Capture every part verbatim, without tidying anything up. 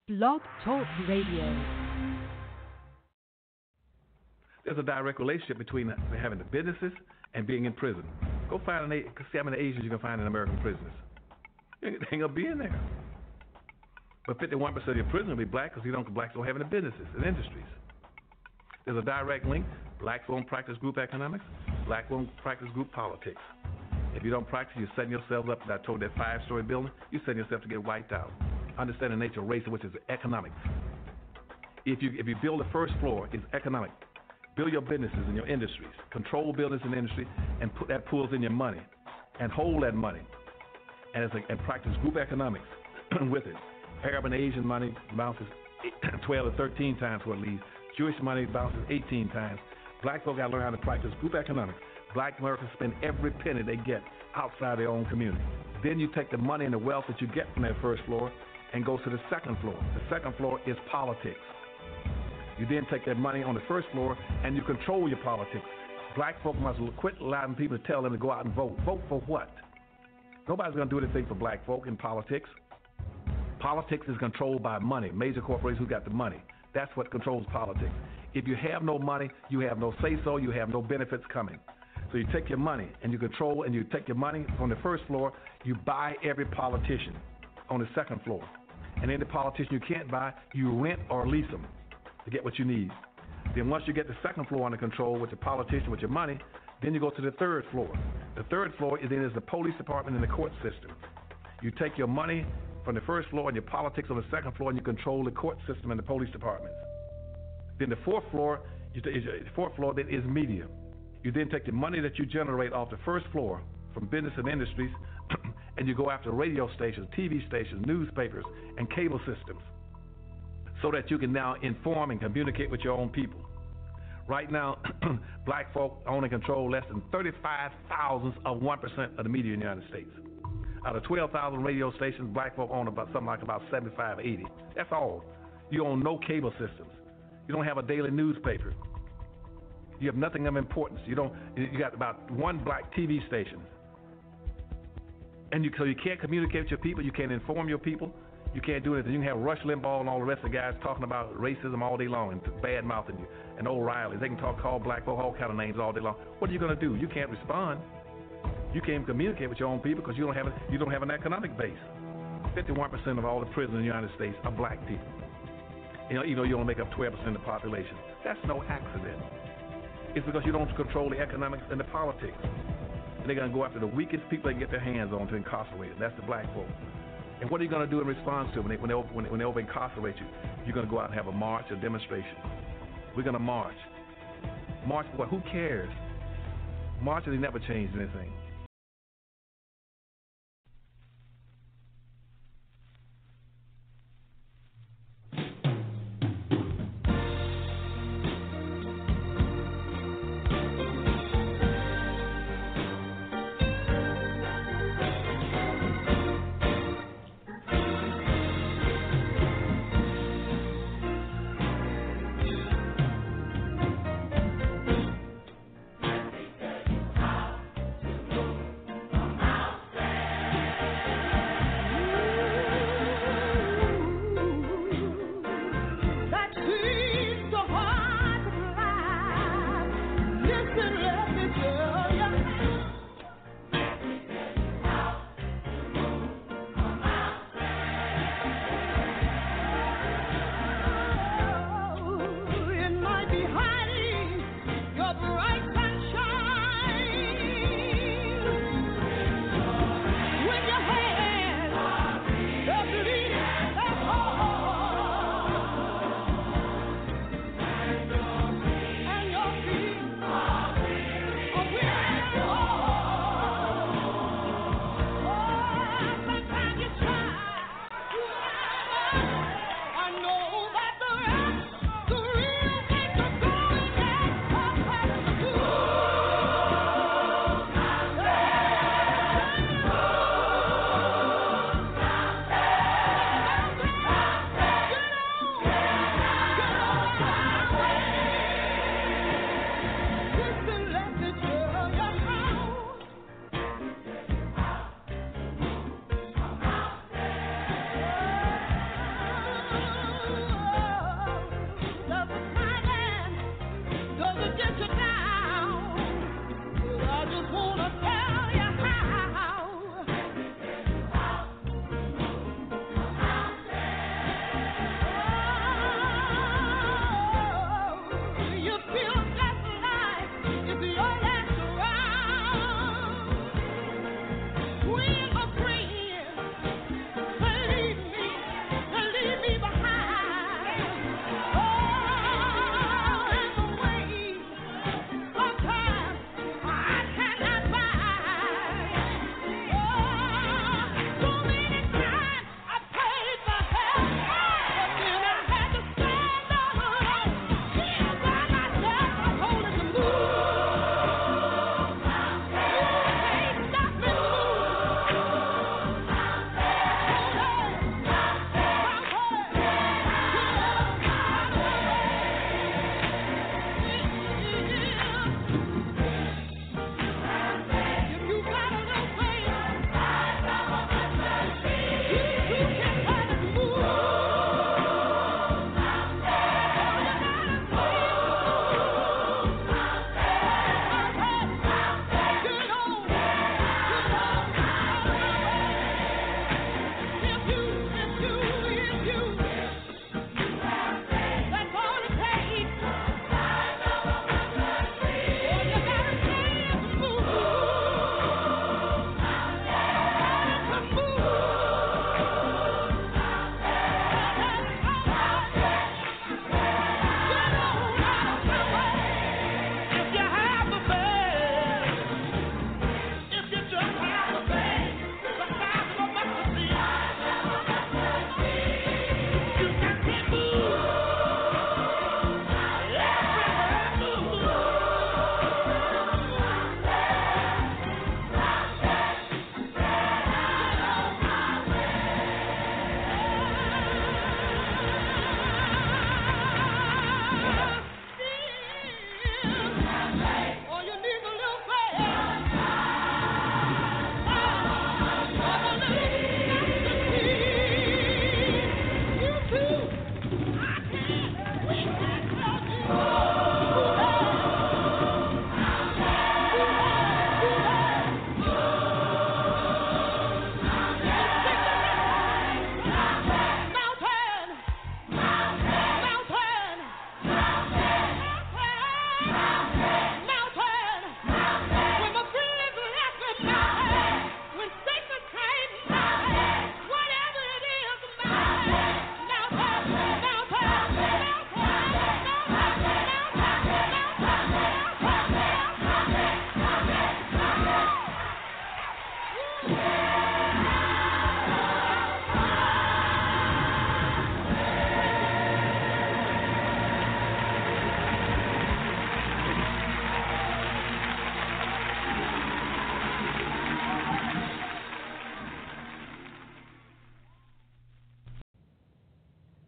Blog Talk Radio. There's a direct relationship between having the businesses and being in prison. Go find an, see how many Asians you can find in American prisons. They ain't gonna be in there. But fifty-one percent of your prison will be black because you don't blacks don't have any businesses and industries. There's a direct link. Blacks won't practice group economics. Black won't practice group politics. If you don't practice, you're setting yourself up. I told that five-story building, you're setting yourself to get wiped out. Understand the nature of race, which is economics. If you if you build the first floor, it's economic. Build your businesses and your industries. Control business and industry, and put that pulls in your money, and hold that money, and as a, and practice group economics with it. Arab and Asian money bounces twelve to thirteen times what it leaves. Jewish money bounces eighteen times. Black folk got to learn how to practice group economics. Black Americans spend every penny they get outside their own community. Then you take the money and the wealth that you get from that first floor and go to the second floor. The second floor is politics. You then take that money on the first floor and you control your politics. Black folk must quit allowing people to tell them to go out and vote. Vote for what? Nobody's going to do anything for black folk in politics. Politics is controlled by money. Major corporations who got the money. That's what controls politics. If you have no money, you have no say-so, you have no benefits coming. So you take your money and you control, and you take your money on the first floor, you buy every politician on the second floor. And any politician you can't buy, you rent or lease them to get what you need. Then once you get the second floor under control with the politician, with your money, then you go to the third floor. The third floor is then is the police department and the court system. You take your money from the first floor and your politics on the second floor, and you control the court system and the police departments. Then the fourth floor, is the fourth floor then is media. You then take the money that you generate off the first floor from business and industries, and you go after radio stations, T V stations, newspapers, and cable systems, so that you can now inform and communicate with your own people. Right now, black folk own and control less than thirty-five thousandths of one percent of the media in the United States. Out of twelve thousand radio stations, black folk own about something like about seventy-five, eighty. That's all. You own no cable systems. You don't have a daily newspaper. You have nothing of importance. You don't. You got about one black T V station, and you so you can't communicate with your people. You can't inform your people. You can't do anything. You can have Rush Limbaugh and all the rest of the guys talking about racism all day long and bad mouthing you, and O'Reilly. They can talk, call black folk all kind of names all day long. What are you going to do? You can't respond. You can't communicate with your own people because you don't have a, you don't have an economic base. fifty-one percent of all the prisoners in the United States are black people. You know, you know, you only make up twelve percent of the population. That's no accident. It's because you don't control the economics and the politics. And they're going to go after the weakest people they can get their hands on to incarcerate them. That's the black folk. And what are you going to do in response to it when they, when they, when they, when they over-incarcerate you? You're going to go out and have a march, a demonstration. We're going to march. March for what? Who cares? Marches, they never changed anything.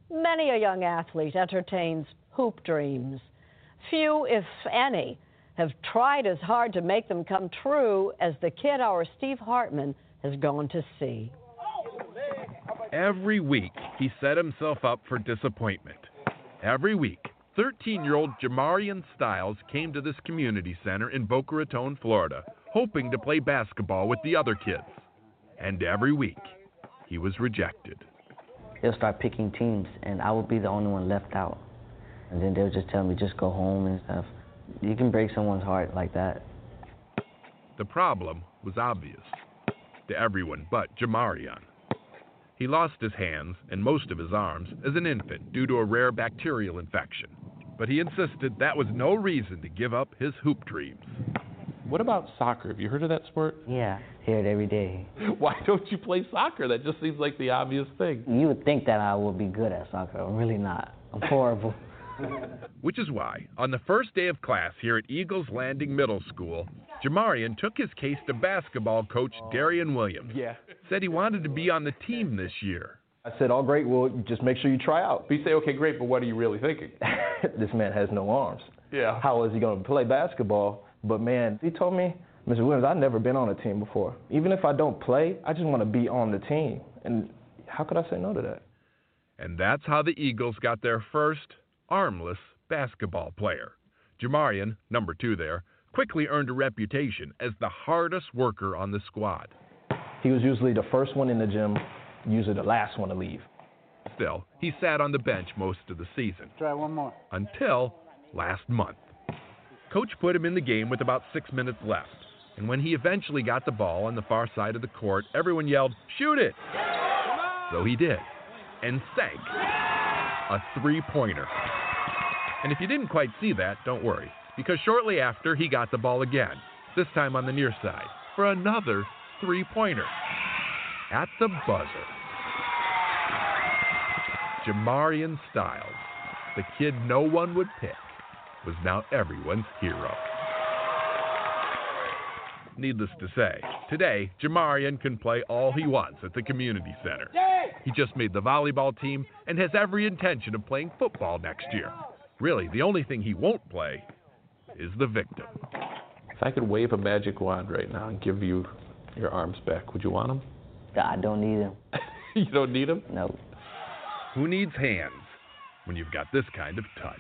Many a young athlete entertains hoop dreams. Few, if any, have tried as hard to make them come true as the kid our Steve Hartman has gone to see. Every week, he set himself up for disappointment. Every week, thirteen-year-old Jamarian Styles came to this community center in Boca Raton, Florida, hoping to play basketball with the other kids. And every week, he was rejected. They'll start picking teams, and I would be the only one left out. And then they'll just tell me, just go home and stuff. You can break someone's heart like that. The problem was obvious to everyone but Jamarian. He lost his hands and most of his arms as an infant due to a rare bacterial infection. But he insisted that was no reason to give up his hoop dreams. What about soccer? Have you heard of that sport? Yeah, hear it every day. Why don't you play soccer? That just seems like the obvious thing. You would think that I would be good at soccer. I'm really not. I'm horrible. Which is why, on the first day of class here at Eagles Landing Middle School, Jamarian took his case to basketball coach Darian Williams. Yeah. Said he wanted to be on the team this year. I said, all great, well, just make sure you try out. But you say, okay, great, but what are you really thinking? This man has no arms. Yeah. How is he going to play basketball? But, man, he told me, Mister Williams, I've never been on a team before. Even if I don't play, I just want to be on the team. And how could I say no to that? And that's how the Eagles got their first armless basketball player. Jamarian, number two there, quickly earned a reputation as the hardest worker on the squad. He was usually the first one in the gym, usually the last one to leave. Still, he sat on the bench most of the season. Try one more. Until last month. Coach put him in the game with about six minutes left. And when he eventually got the ball on the far side of the court, everyone yelled, "Shoot it!" So he did, and sank a three-pointer. And if you didn't quite see that, don't worry, because shortly after, he got the ball again, this time on the near side, for another three-pointer. At the buzzer. Jamarian Styles, the kid no one would pick, was now everyone's hero. Needless to say, today, Jamarian can play all he wants at the community center. He just made the volleyball team and has every intention of playing football next year. Really, the only thing he won't play is the victim. If I could wave a magic wand right now and give you your arms back, would you want them? I don't need them. You don't need them? No. Who needs hands when you've got this kind of touch?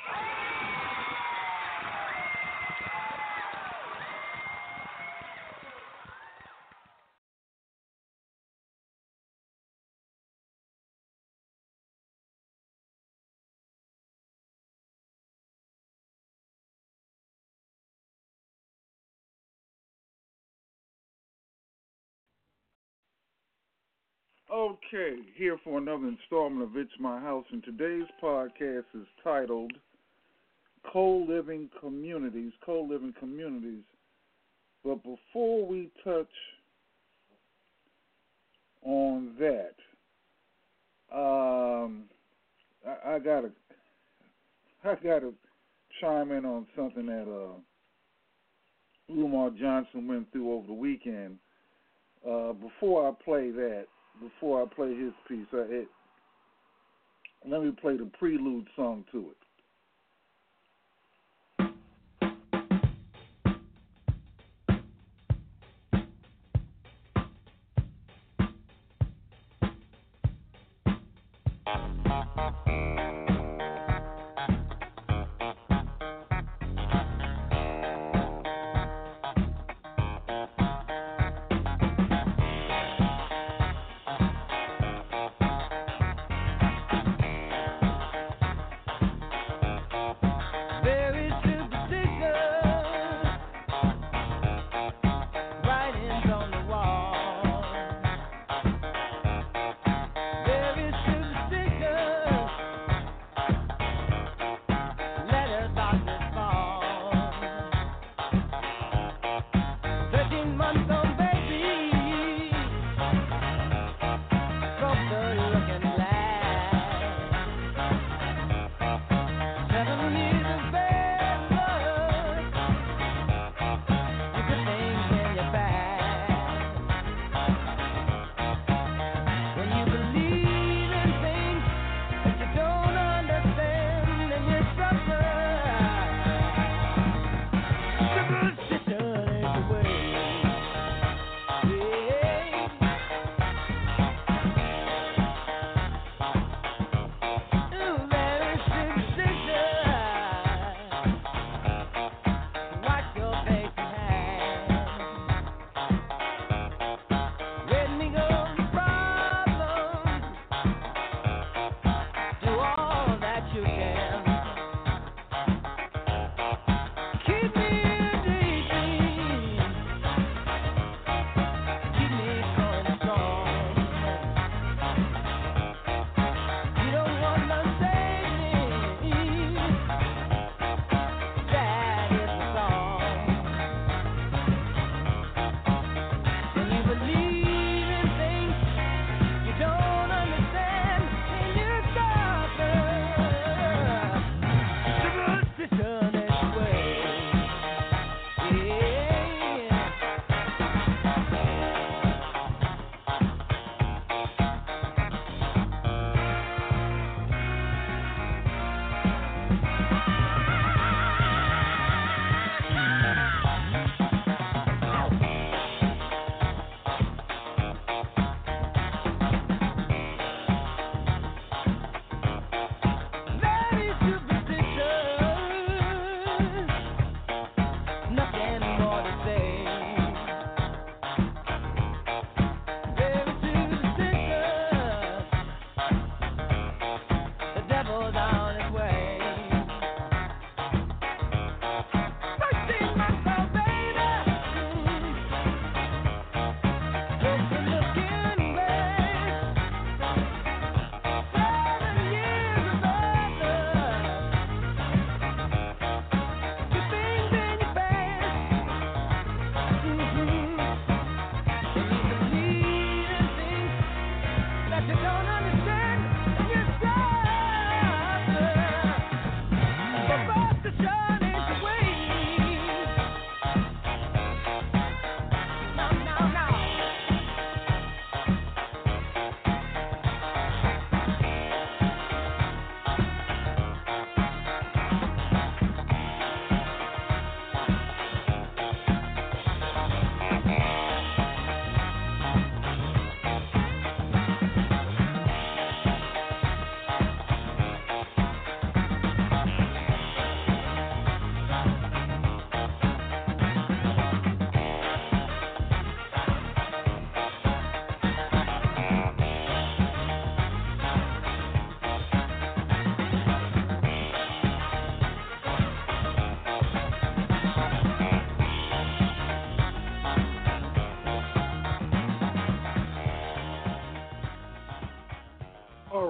Okay, here for another installment of It's My House, and today's podcast is titled Co-Living Communities, Co-Living Communities. But before we touch on that, um, I, I gotta, I gotta chime in on something that uh, Lamar Johnson went through over the weekend. Uh, before I play that. Before I play his piece, I, it, let me play the prelude song to it.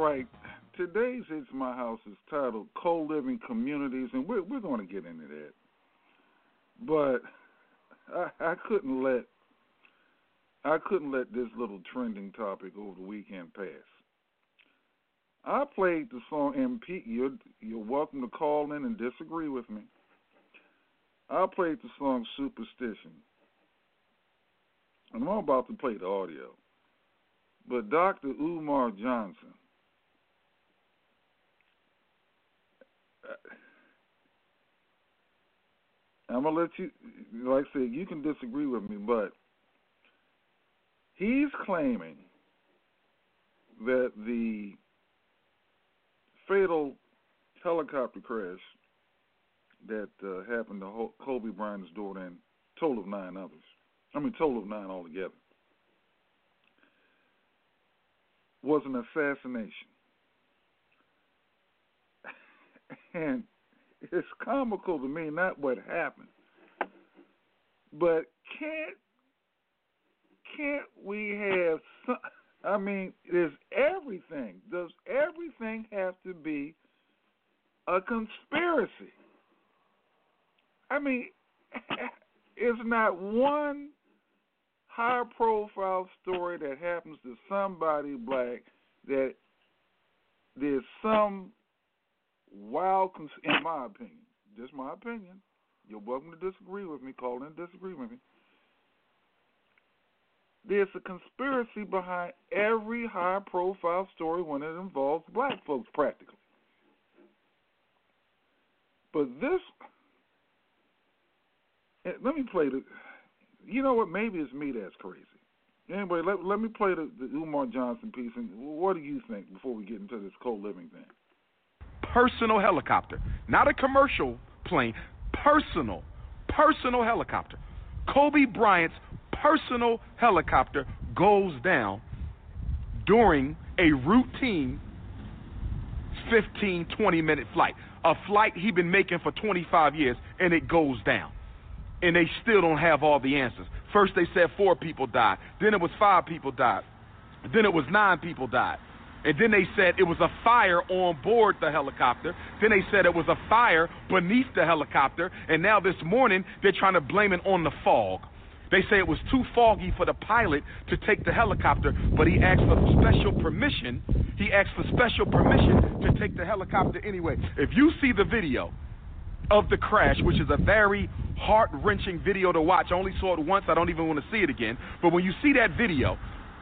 right. Today's It's My House is titled Co-Living Communities, and we're, we're going to get into that. But I, I couldn't let I couldn't let this little trending topic over the weekend pass. I played the song, and Pete, you're, you're welcome to call in and disagree with me. I played the song Superstition. And I'm about to play the audio. But Doctor Umar Johnson, I'm going to let you, like I said, you can disagree with me, but he's claiming that the fatal helicopter crash that uh, happened to Kobe Bryant's daughter and a total of nine others, I mean, total of nine altogether, was an assassination. And it's comical to me, not what happened, but can't can't we have some, I mean, is everything, does everything have to be a conspiracy? I mean, it's not one high-profile story that happens to somebody black that there's some wild, cons- in my opinion, just my opinion, you're welcome to disagree with me, call in and disagree with me, there's a conspiracy behind every high-profile story when it involves black folks, practically. But this, let me play the, you know what, maybe it's me that's crazy. Anyway, let, let me play the, the Umar Johnson piece, and what do you think before we get into this co-living thing? Personal helicopter, not a commercial plane, personal, personal helicopter. Kobe Bryant's personal helicopter goes down during a routine fifteen, twenty minute flight, a flight he's been making for twenty-five years, and it goes down. And they still don't have all the answers. First they said four people died, then it was five people died, then it was nine people died. And then they said it was a fire on board the helicopter. Then they said it was a fire beneath the helicopter. And now this morning, they're trying to blame it on the fog. They say it was too foggy for the pilot to take the helicopter, but he asked for special permission. He asked for special permission to take the helicopter anyway. If you see the video of the crash, which is a very heart-wrenching video to watch, I only saw it once. I don't even want to see it again. But when you see that video,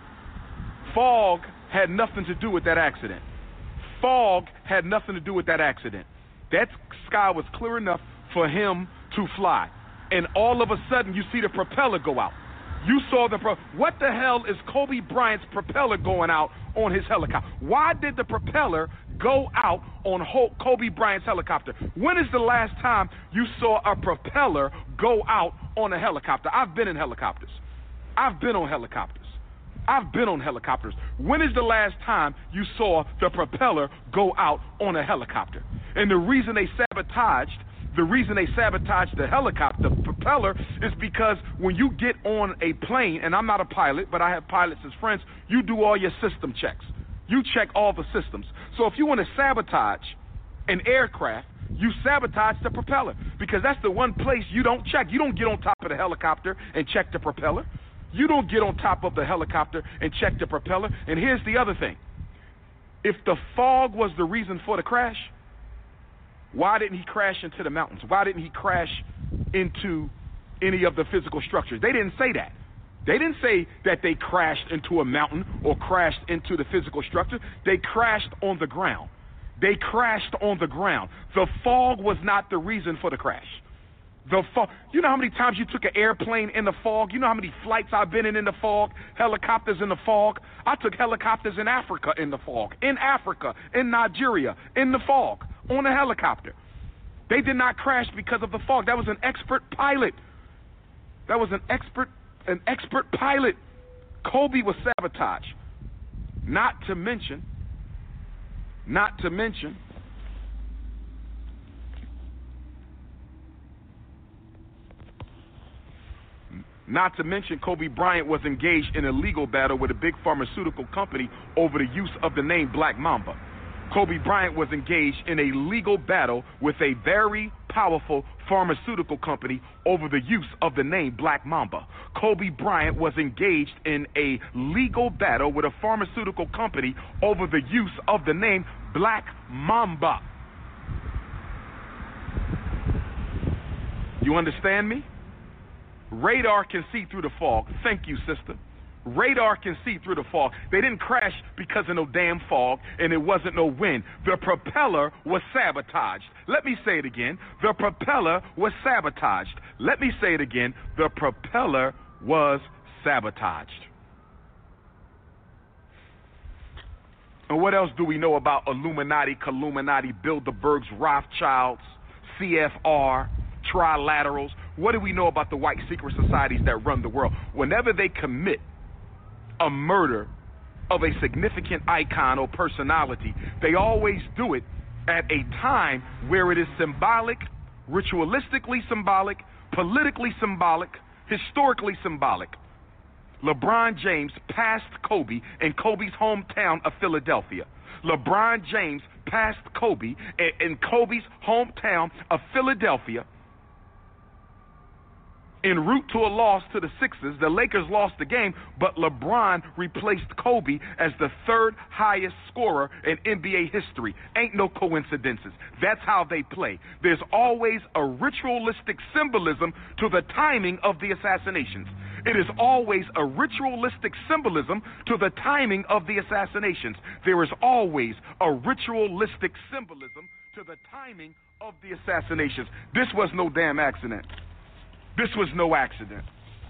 fog had nothing to do with that accident. Fog had nothing to do with that accident. That sky was clear enough for him to fly. And all of a sudden, you see the propeller go out. You saw the pro- what the hell is Kobe Bryant's propeller going out on his helicopter? Why did the propeller go out on Kobe Bryant's helicopter? When is the last time you saw a propeller go out on a helicopter? I've been in helicopters. I've been on helicopters. I've been on helicopters. When is the last time you saw the propeller go out on a helicopter? And the reason they sabotaged, the reason they sabotaged the helicopter, the propeller, is because when you get on a plane, and I'm not a pilot, but I have pilots as friends, you do all your system checks. You check all the systems. So if you want to sabotage an aircraft, you sabotage the propeller, because that's the one place you don't check. You don't get on top of the helicopter and check the propeller. You don't get on top of the helicopter and check the propeller. And here's the other thing. If the fog was the reason for the crash, why didn't he crash into the mountains? Why didn't he crash into any of the physical structures? They didn't say that. They didn't say that they crashed into a mountain or crashed into the physical structure. They crashed on the ground. They crashed on the ground. The fog was not the reason for the crash. The fog. You know how many times you took an airplane in the fog? You know how many flights I've been in in the fog? Helicopters in the fog. I took helicopters in Africa in the fog. In Africa, in Nigeria, in the fog, on a helicopter. They did not crash because of the fog. That was an expert pilot. That was an expert, an expert pilot. Kobe was sabotaged. Not to mention, not to mention, Not to mention, Kobe Bryant was engaged in a legal battle with a big pharmaceutical company over the use of the name Black Mamba. Kobe Bryant was engaged in a legal battle with a very powerful pharmaceutical company over the use of the name Black Mamba. Kobe Bryant was engaged in a legal battle with a pharmaceutical company over the use of the name Black Mamba. You understand me? Radar can see through the fog. Thank you, sister. Radar can see through the fog. They didn't crash because of no damn fog, and it wasn't no wind. The propeller was sabotaged. Let me say it again. The propeller was sabotaged. Let me say it again. The propeller was sabotaged. And what else do we know about Illuminati, Colluminati, Bilderbergs, Rothschilds, C F R, trilaterals? What do we know about the white secret societies that run the world? Whenever they commit a murder of a significant icon or personality, they always do it at a time where it is symbolic, ritualistically symbolic, politically symbolic, historically symbolic. LeBron James passed Kobe in Kobe's hometown of Philadelphia. LeBron James passed Kobe in Kobe's hometown of Philadelphia. En route to a loss to the Sixers, the Lakers lost the game, but LeBron replaced Kobe as the third highest scorer in N B A history. Ain't no coincidences. That's how they play. There's always a ritualistic symbolism to the timing of the assassinations. It is always a ritualistic symbolism to the timing of the assassinations. There is always a ritualistic symbolism to the timing of the assassinations. This was no damn accident. This was no accident.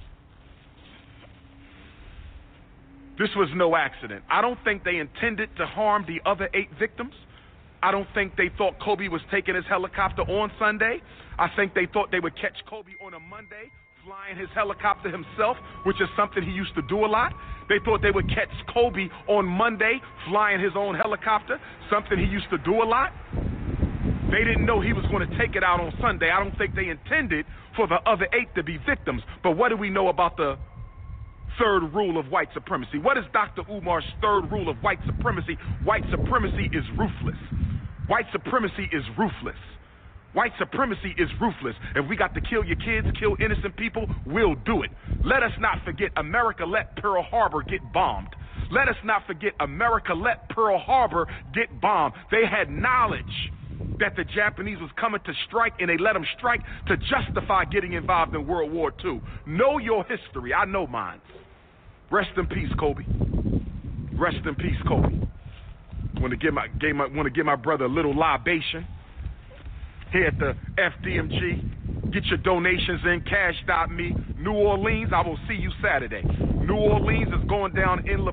This was no accident. I don't think they intended to harm the other eight victims. I don't think they thought Kobe was taking his helicopter on Sunday. I think they thought they would catch Kobe on a Monday, flying his helicopter himself, which is something he used to do a lot. They thought they would catch Kobe on Monday, flying his own helicopter, something he used to do a lot. They didn't know he was going to take it out on Sunday. I don't think they intended for the other eight to be victims. But what do we know about the third rule of white supremacy? What is Doctor Umar's third rule of white supremacy? White supremacy is ruthless. White supremacy is ruthless. White supremacy is ruthless. If we got to kill your kids, kill innocent people, we'll do it. Let us not forget America let Pearl Harbor get bombed. Let us not forget America let Pearl Harbor get bombed. They had knowledge that the Japanese was coming to strike, and they let them strike to justify getting involved in World War Two. Know your history. I know mine. Rest in peace, Kobe. Rest in peace, Kobe. Want to give my, give my want to give my brother a little libation here at the F D M G. Get your donations in, cash dot me. New Orleans, I will see you Saturday. New Orleans is going down in La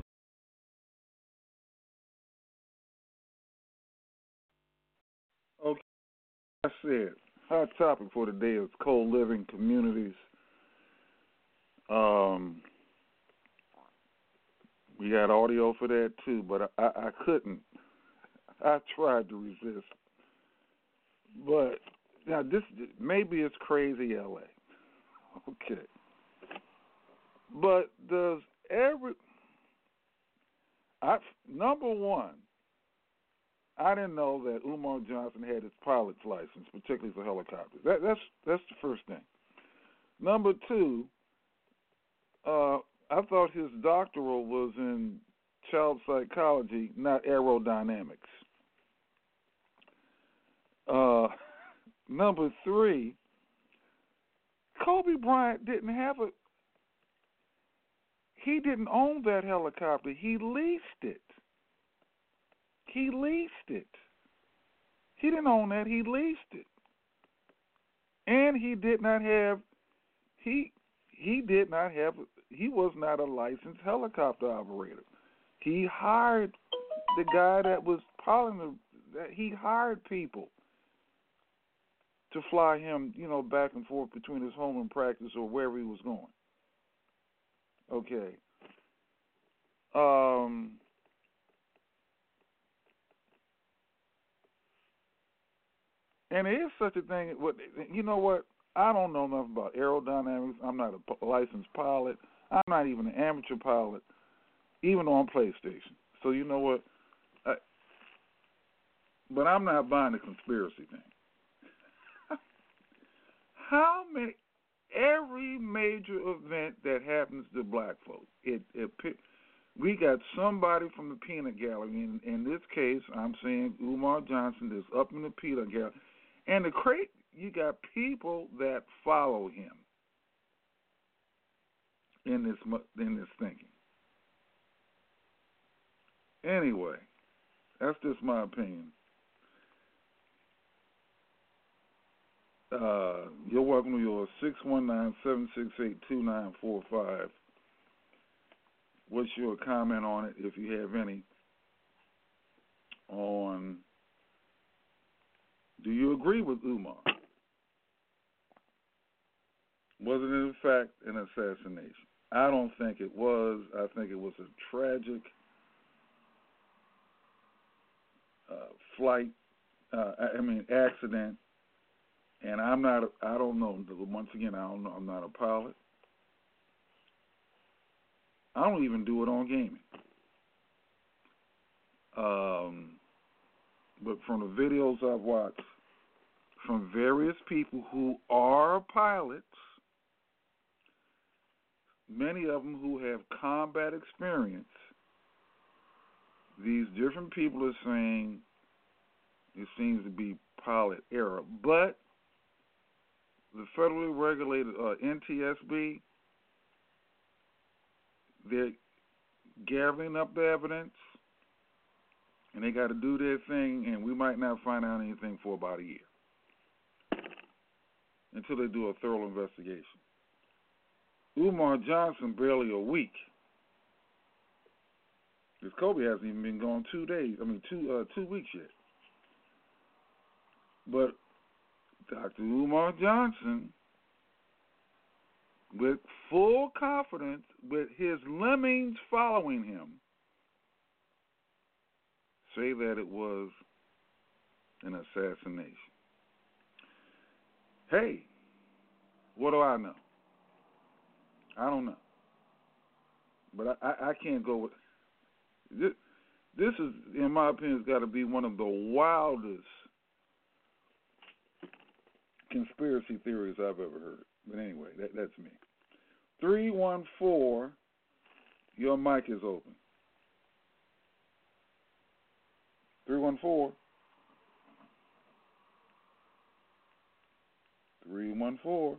Okay, I said, hot topic for today is co-living communities. Um, we got audio for that too, but I, I, I couldn't. I tried to resist. But now this maybe it's crazy L A. Okay. But does every I number one, I didn't know that Umar Johnson had his pilot's license, particularly for helicopters. That, that's that's the first thing. Number two, uh, I thought his doctoral was in child psychology, not aerodynamics. Uh, number three, Kobe Bryant didn't have a. He didn't own that helicopter. He leased it. He leased it. He didn't own that. He leased it. And he did not have. He he did not have. He was not a licensed helicopter operator. He hired the guy that was piloting the. That he hired people to fly him, you know, back and forth between his home and practice or wherever he was going. Okay. Um, and there is such a thing. What you know? What I don't know nothing about aerodynamics. I'm not a licensed pilot. I'm not even an amateur pilot, even on PlayStation. So you know what? I, but I'm not buying the conspiracy thing. How many? Every major event that happens to black folk, it, it we got somebody from the peanut gallery. In, in this case, I'm saying Umar Johnson is up in the peanut gallery, and the crate. You got people that follow him in this in this thinking. Anyway, that's just my opinion. Uh, you're welcome to your six one nine, seven six eight, two nine four five. What's your comment on it, if you have any, on do you agree with Umar? Was it in fact an assassination? I don't think it was. I think it was a tragic uh, flight, uh, I mean accident. And I'm not, I don't know, once again, I don't know, I'm not a pilot. I don't even do it on gaming. Um, but from the videos I've watched, from various people who are pilots, many of them who have combat experience, these different people are saying it seems to be pilot error. But the federally regulated uh, N T S B, they're gathering up the evidence, and they got to do their thing, and we might not find out anything for about a year until they do a thorough investigation. Umar Johnson, barely a week. Because Kobe hasn't even been gone two days, I mean, two uh, two weeks yet. But Doctor Umar Johnson, with full confidence, with his lemmings following him, say that it was an assassination. Hey, what do I know? I don't know. But I, I, I can't go with this. This is, in my opinion, has got to be one of the wildest conspiracy theories I've ever heard. But anyway, that, that's me. three one four, your mic is open. three one four. three one four.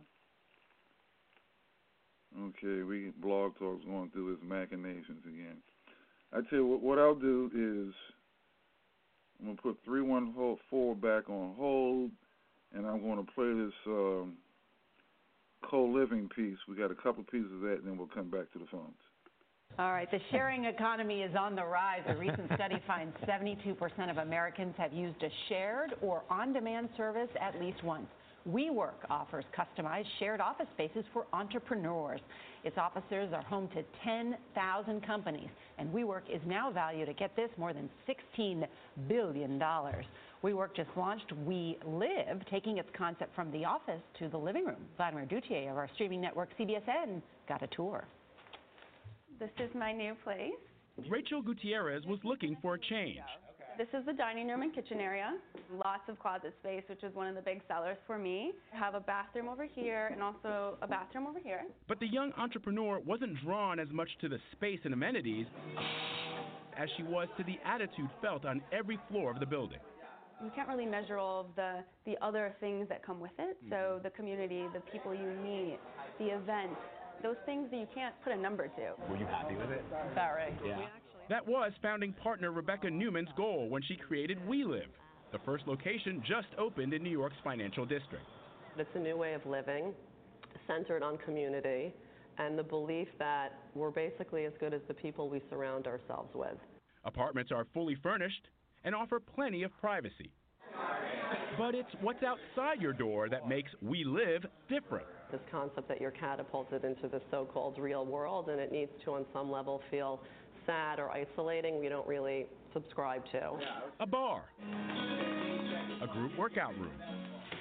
Okay, we Blog Talk's going through his machinations again. I tell you what, what I'll do is I'm going to put three one four back on hold, and I'm going to play this um, co-living piece. We got a couple pieces of that, and then we'll come back to the phones. All right, the sharing economy is on the rise. A recent study finds seventy-two percent of Americans have used a shared or on-demand service at least once. WeWork offers customized shared office spaces for entrepreneurs. Its offices are home to ten thousand companies, and WeWork is now valued at, get this, more than sixteen billion dollars. WeWork just launched We Live, taking its concept from the office to the living room. Vladimir Duthier of our streaming network C B S N got a tour. This is my new place. Rachel Gutierrez was looking for a change. This is the dining room and kitchen area. Lots of closet space, which is one of the big sellers for me. I have a bathroom over here and also a bathroom over here. But the young entrepreneur wasn't drawn as much to the space and amenities as she was to the attitude felt on every floor of the building. You can't really measure all of the, the other things that come with it. So the community, the people you meet, the events, those things that you can't put a number to. Were you happy with it? Very. Yeah. That was founding partner Rebecca Newman's goal when she created We Live. The first location just opened in New York's financial district. It's a new way of living, centered on community, and the belief that we're basically as good as the people we surround ourselves with. Apartments are fully furnished and offer plenty of privacy. But it's what's outside your door that makes We Live different. This concept that you're catapulted into the so-called real world, and it needs to, on some level, feel sad or isolating, we don't really subscribe to. A bar, a group workout room,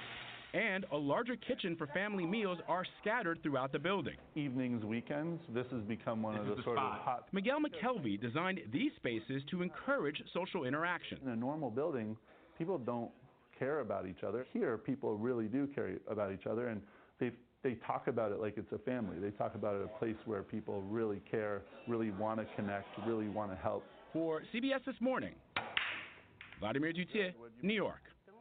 And a larger kitchen for family meals are scattered throughout the building. Evenings, weekends, this has become one of the sort of hot... Miguel McKelvey designed these spaces to encourage social interaction. In a normal building, people don't care about each other. Here, people really do care about each other, and they they talk about it like it's a family. They talk about it a place where people really care, really want to connect, really want to help. For C B S This Morning, Vladimir Duthier, New York.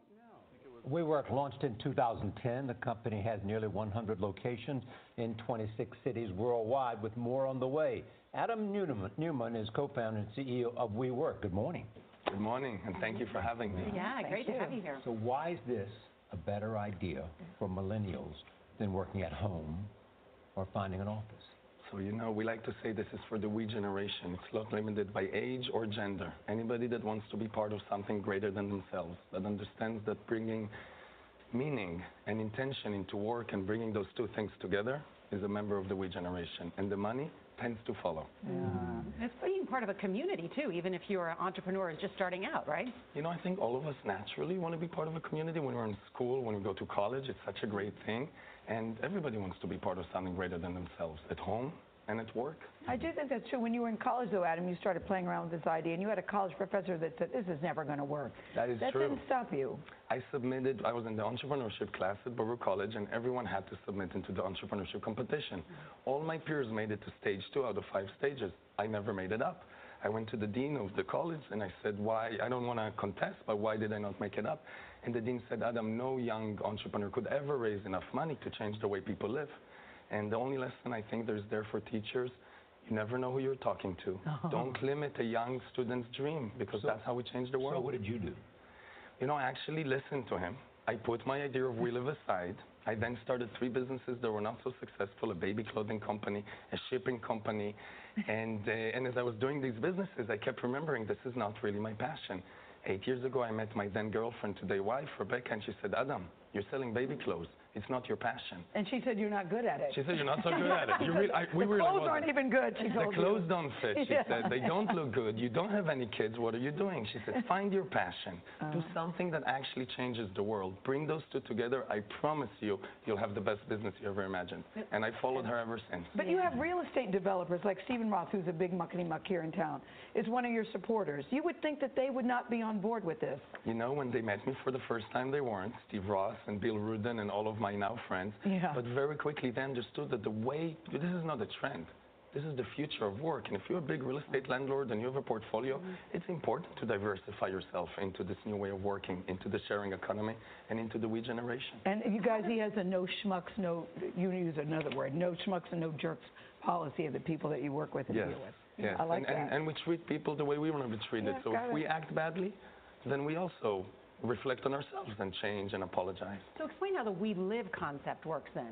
WeWork launched in two thousand ten. The company has nearly one hundred locations in twenty-six cities worldwide, with more on the way. Adam Newman, Newman is co-founder and C E O of WeWork. Good morning. Good morning, and thank you for having me. Yeah, great to have you here. So why is this a better idea for millennials than working at home or finding an office? So, you know, we like to say this is for the we generation. It's not limited by age or gender. Anybody that wants to be part of something greater than themselves, that understands that bringing meaning and intention into work and bringing those two things together is a member of the we generation. And the money tends to follow. Yeah. It's being part of a community, too, even if you're an entrepreneur just starting out, right? You know, I think all of us naturally want to be part of a community. When we're in school, when we go to college, it's such a great thing. And everybody wants to be part of something greater than themselves, at home and at work. I do think that's true. When you were in college, though, Adam, you started playing around with this idea, and you had a college professor that said, this is never going to work. That is that true. That didn't stop you. I submitted, I was in the entrepreneurship class at Baruch College, and everyone had to submit into the entrepreneurship competition. All my peers made it to stage two out of five stages. I never made it up. I went to the dean of the college, and I said, why, I don't want to contest, but why did I not make it up? And the dean said, Adam, no young entrepreneur could ever raise enough money to change the way people live. And the only lesson I think there's there for teachers, you never know who you're talking to. Oh. Don't limit a young student's dream, because so, that's how we change the world. So what did you do? You know, I actually listened to him. I put my idea of We Live aside. I then started three businesses that were not so successful, a baby clothing company, a shipping company. and, uh, and as I was doing these businesses, I kept remembering this is not really my passion. Eight years ago, I met my then girlfriend, today wife, Rebecca, and she said, Adam, you're selling baby clothes. It's not your passion. And she said, you're not good at it. She said, you're not so good at it. You really, I, we the really clothes wasn't. aren't even good, she told The clothes you. don't fit, she yeah. said. They don't look good. You don't have any kids. What are you doing? She said, find your passion. Uh. Do something that actually changes the world. Bring those two together. I promise you, you'll have the best business you ever imagined. And I followed her ever since. But you have real estate developers like Stephen Roth, who's a big muckety muck here in town, is one of your supporters. You would think that they would not be on board with this. You know, when they met me for the first time, they weren't. Steve Ross and Bill Rudin and all of my now friends. Yeah. But very quickly they understood that the way, this is not a trend. This is the future of work. And if you're a big real estate landlord and you have a portfolio, mm-hmm. it's important to diversify yourself into this new way of working, into the sharing economy, and into the we generation. And you guys, he has a no schmucks, no, you use another word, no schmucks and no jerks policy of the people that you work with and yes. deal with. Yes. I like and, that. And, and we treat people the way we want to be treated. Yeah, so if it. we act badly, then we also reflect on ourselves and change and apologize. So explain how the We Live concept works then.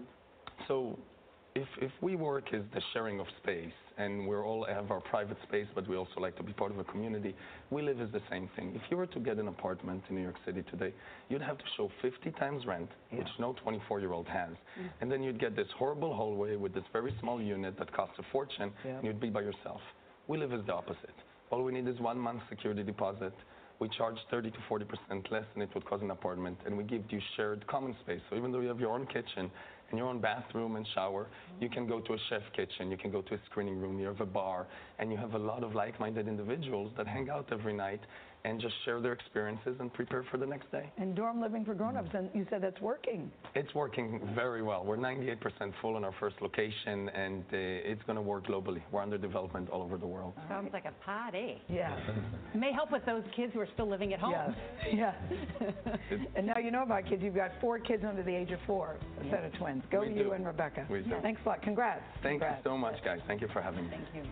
So if, if WeWork is the sharing of space, and we all have our private space, but we also like to be part of a community, We Live is the same thing. If you were to get an apartment in New York City today, you'd have to show fifty times rent, yeah. which no twenty-four-year-old has. Mm. And then you'd get this horrible hallway with this very small unit that costs a fortune, yeah. and you'd be by yourself. We Live is the opposite. All we need is one month security deposit. We charge thirty to forty percent less than it would cost an apartment, and we give you shared common space. So even though you have your own kitchen and your own bathroom and shower, you can go to a chef kitchen, you can go to a screening room, you have a bar, and you have a lot of like-minded individuals that hang out every night and just share their experiences and prepare for the next day. And dorm living for grown-ups, and you said that's working. It's working very well. We're ninety-eight percent full in our first location, and uh, it's going to work globally. We're under development all over the world. Sounds like a party. Yeah. It may help with those kids who are still living at home. Yes. Yeah. And now you know about kids. You've got four kids under the age of four, a set of twins. Go we you do. and Rebecca. We do. Thanks a lot. Congrats. Thank Congrats. you so much, guys. Thank you for having me. Thank you.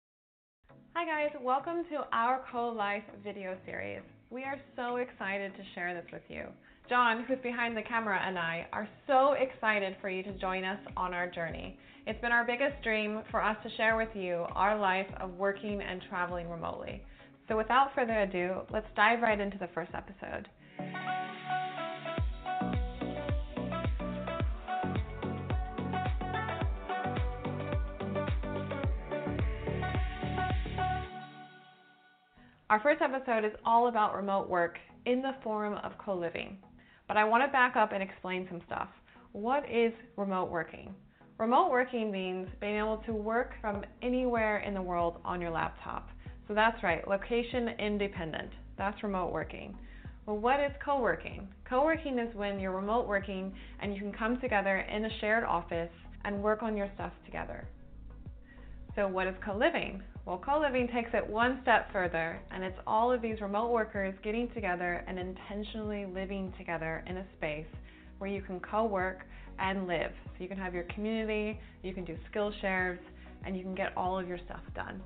Hi guys, welcome to our Co-Life video series. We are so excited to share this with you. John, who's behind the camera, and I are so excited for you to join us on our journey. It's been our biggest dream for us to share with you our life of working and traveling remotely. So without further ado, let's dive right into the first episode. Our first episode is all about remote work in the form of co-living. But I want to back up and explain some stuff. What is remote working? Remote working means being able to work from anywhere in the world on your laptop. So that's right, location independent. That's remote working. Well, what is co-working? Co-working is when you're remote working and you can come together in a shared office and work on your stuff together. So what is co-living? Well, co-living takes it one step further, and it's all of these remote workers getting together and intentionally living together in a space where you can co-work and live. So you can have your community, you can do skill shares, and you can get all of your stuff done.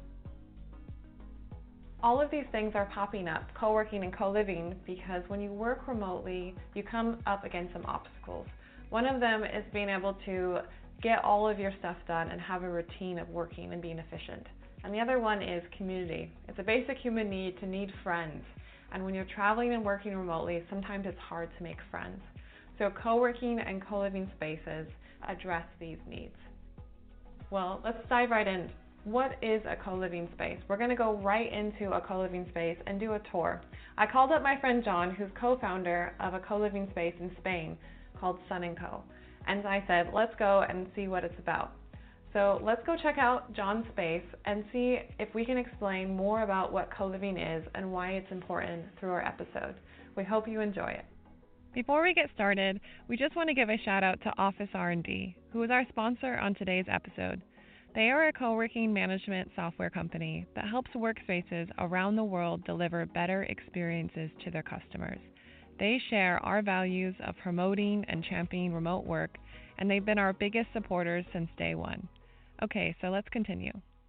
All of these things are popping up, co-working and co-living, because when you work remotely, you come up against some obstacles. One of them is being able to get all of your stuff done and have a routine of working and being efficient. And the other one is community. It's a basic human need to need friends. And when you're traveling and working remotely, sometimes it's hard to make friends. So co-working and co-living spaces address these needs. Well, let's dive right in. What is a co-living space? We're going to go right into a co-living space and do a tour. I called up my friend John, who's co-founder of a co-living space in Spain called Sun and Co. And I said, let's go and see what it's about. So let's go check out John's space and see if we can explain more about what co-living is and why it's important through our episode. We hope you enjoy it. Before we get started, we just want to give a shout out to Office R and D, who is our sponsor on today's episode. They are a co-working management software company that helps workspaces around the world deliver better experiences to their customers. They share our values of promoting and championing remote work, and they've been our biggest supporters since day one. Okay, so let's continue.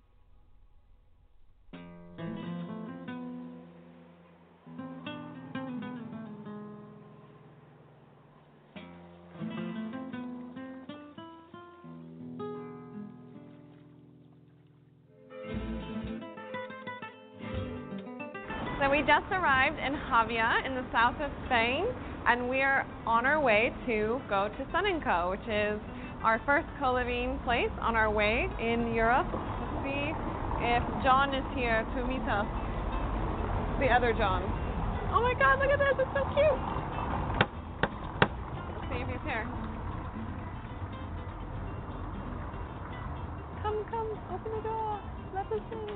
So we just arrived in Javia in the south of Spain, and we are on our way to go to Sun and Co, which is our first co-living place on our way in Europe, to see if John is here to meet us, the other John. Oh my God, look at this, it's so cute. Let's see if he's here. Come, come, open the door, let us in.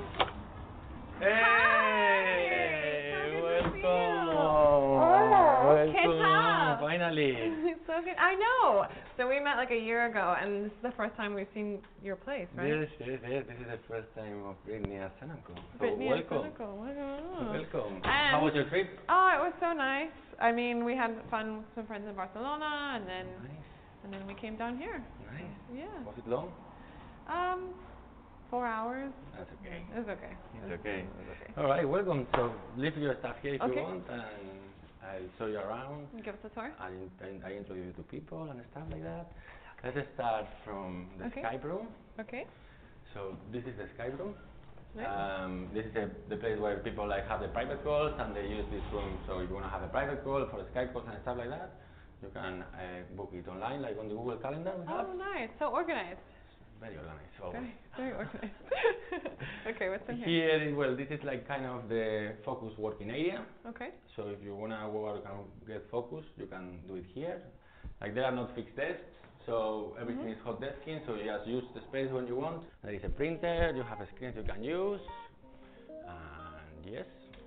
Hey, welcome. Hola, ¿qué tal? Finally. It's so good. I know. So we met like a year ago, and this is the first time we've seen your place, right? Yes, yes, yes. This is the first time of Brittany at Sun and Co. So Brittany welcome. at Sun and Co. Welcome. And How was your trip? Oh, it was so nice. I mean, we had fun with some friends in Barcelona, and then nice. and then we came down here. Nice. Yeah. Was it long? Um, four hours. That's okay. It was okay. It's it was, okay. It was okay. All right, welcome. So leave your stuff here if okay. you want, and I'll show you around. Give us a tour. I, I introduce you to people and stuff like that. Let's start from the okay. Skype room. Okay. So this is the Skype room. Nice. Um, this is the, the place where people like have the private calls, and they use this room. So if you want to have a private call for the Skype calls and stuff like that, you can uh, book it online, like on the Google Calendar. We have. Oh, nice. So organized. Very organized. Always. Very, very organized. Okay, what's in here? Here, well, this is like kind of the focus working area. Okay. So if you want to work and get focus, you can do it here. Like there are not fixed desks, so everything mm-hmm. is hot desking, so you just use the space when you want. There is a printer, you have a screen you can use, and yes.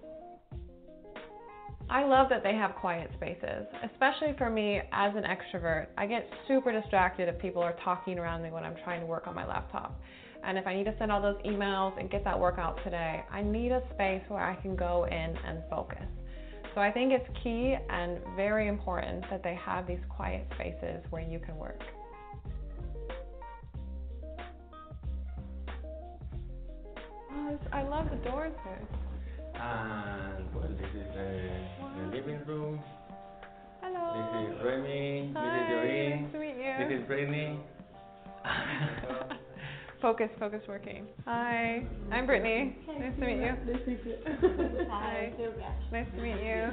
I love that they have quiet spaces, especially for me as an extrovert. I get super distracted if people are talking around me when I'm trying to work on my laptop. And if I need to send all those emails and get that work out today, I need a space where I can go in and focus. So I think it's key and very important that they have these quiet spaces where you can work. Oh, I love the doors here. And well, this is the, wow. the living room. Hello. This is Remy. Hi. This is Doreen. Nice to meet you. This is Brittany. Focus, focus working. Hi, I'm Brittany. Hi. Nice to meet you. Nice to meet you. Hi. Nice to meet you.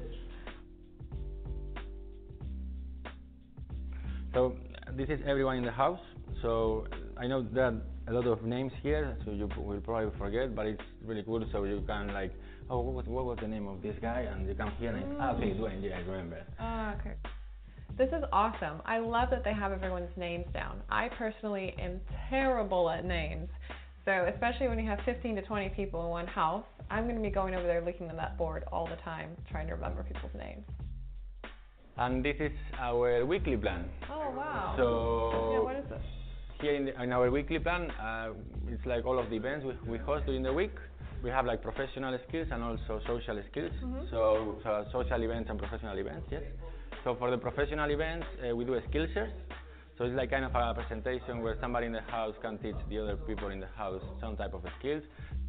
So this is everyone in the house. So I know there are a lot of names here, so you will probably forget, but it's really cool. So you can like oh, what was, what was the name of this guy? And you come here and it's, ah, okay, Dwayne, yeah, I remember. Oh, okay. This is awesome. I love that they have everyone's names down. I personally am terrible at names. So especially when you have fifteen to twenty people in one house, I'm going to be going over there looking at that board all the time, trying to remember people's names. And this is our weekly plan. Oh, wow. So yeah, what is this? Here in, the, in our weekly plan, uh, it's like all of the events we, we host during the week. We have like professional skills and also social skills. Mm-hmm. So, so social events and professional events, yes. So for the professional events, uh, we do a skill shares. So it's like kind of a presentation where somebody in the house can teach the other people in the house some type of skills.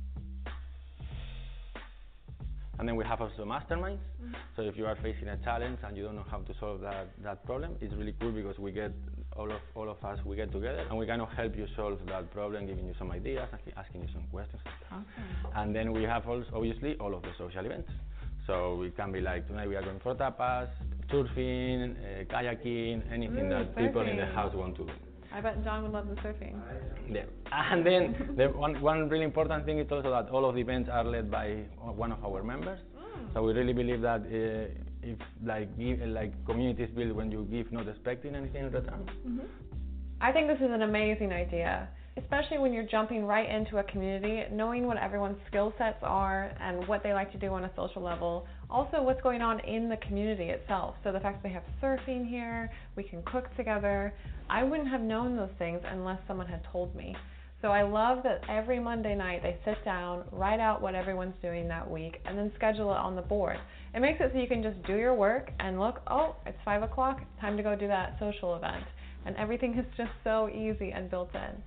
And then we have also masterminds. Mm-hmm. So if you are facing a challenge and you don't know how to solve that, that problem, it's really cool because we get all of all of us we get together and we kind of help you solve that problem, giving you some ideas, asking you some questions. Awesome. And then we have also obviously all of the social events. So we can be like, tonight we are going for tapas, surfing, uh, kayaking, anything Ooh, that surfing. people in the house want to do. I bet John would love the surfing. Yeah. And then the one, one really important thing is also that all of the events are led by one of our members. Mm. So we really believe that uh, if like give, like communities build when you give not expecting anything in return. Mm-hmm. I think this is an amazing idea, especially when you're jumping right into a community, knowing what everyone's skill sets are and what they like to do on a social level. Also what's going on in the community itself. So the fact that they have surfing here, we can cook together. I wouldn't have known those things unless someone had told me. So I love that every Monday night they sit down, write out what everyone's doing that week, and then schedule it on the board. It makes it so you can just do your work and look, oh, it's five o'clock, time to go do that social event. And everything is just so easy and built in.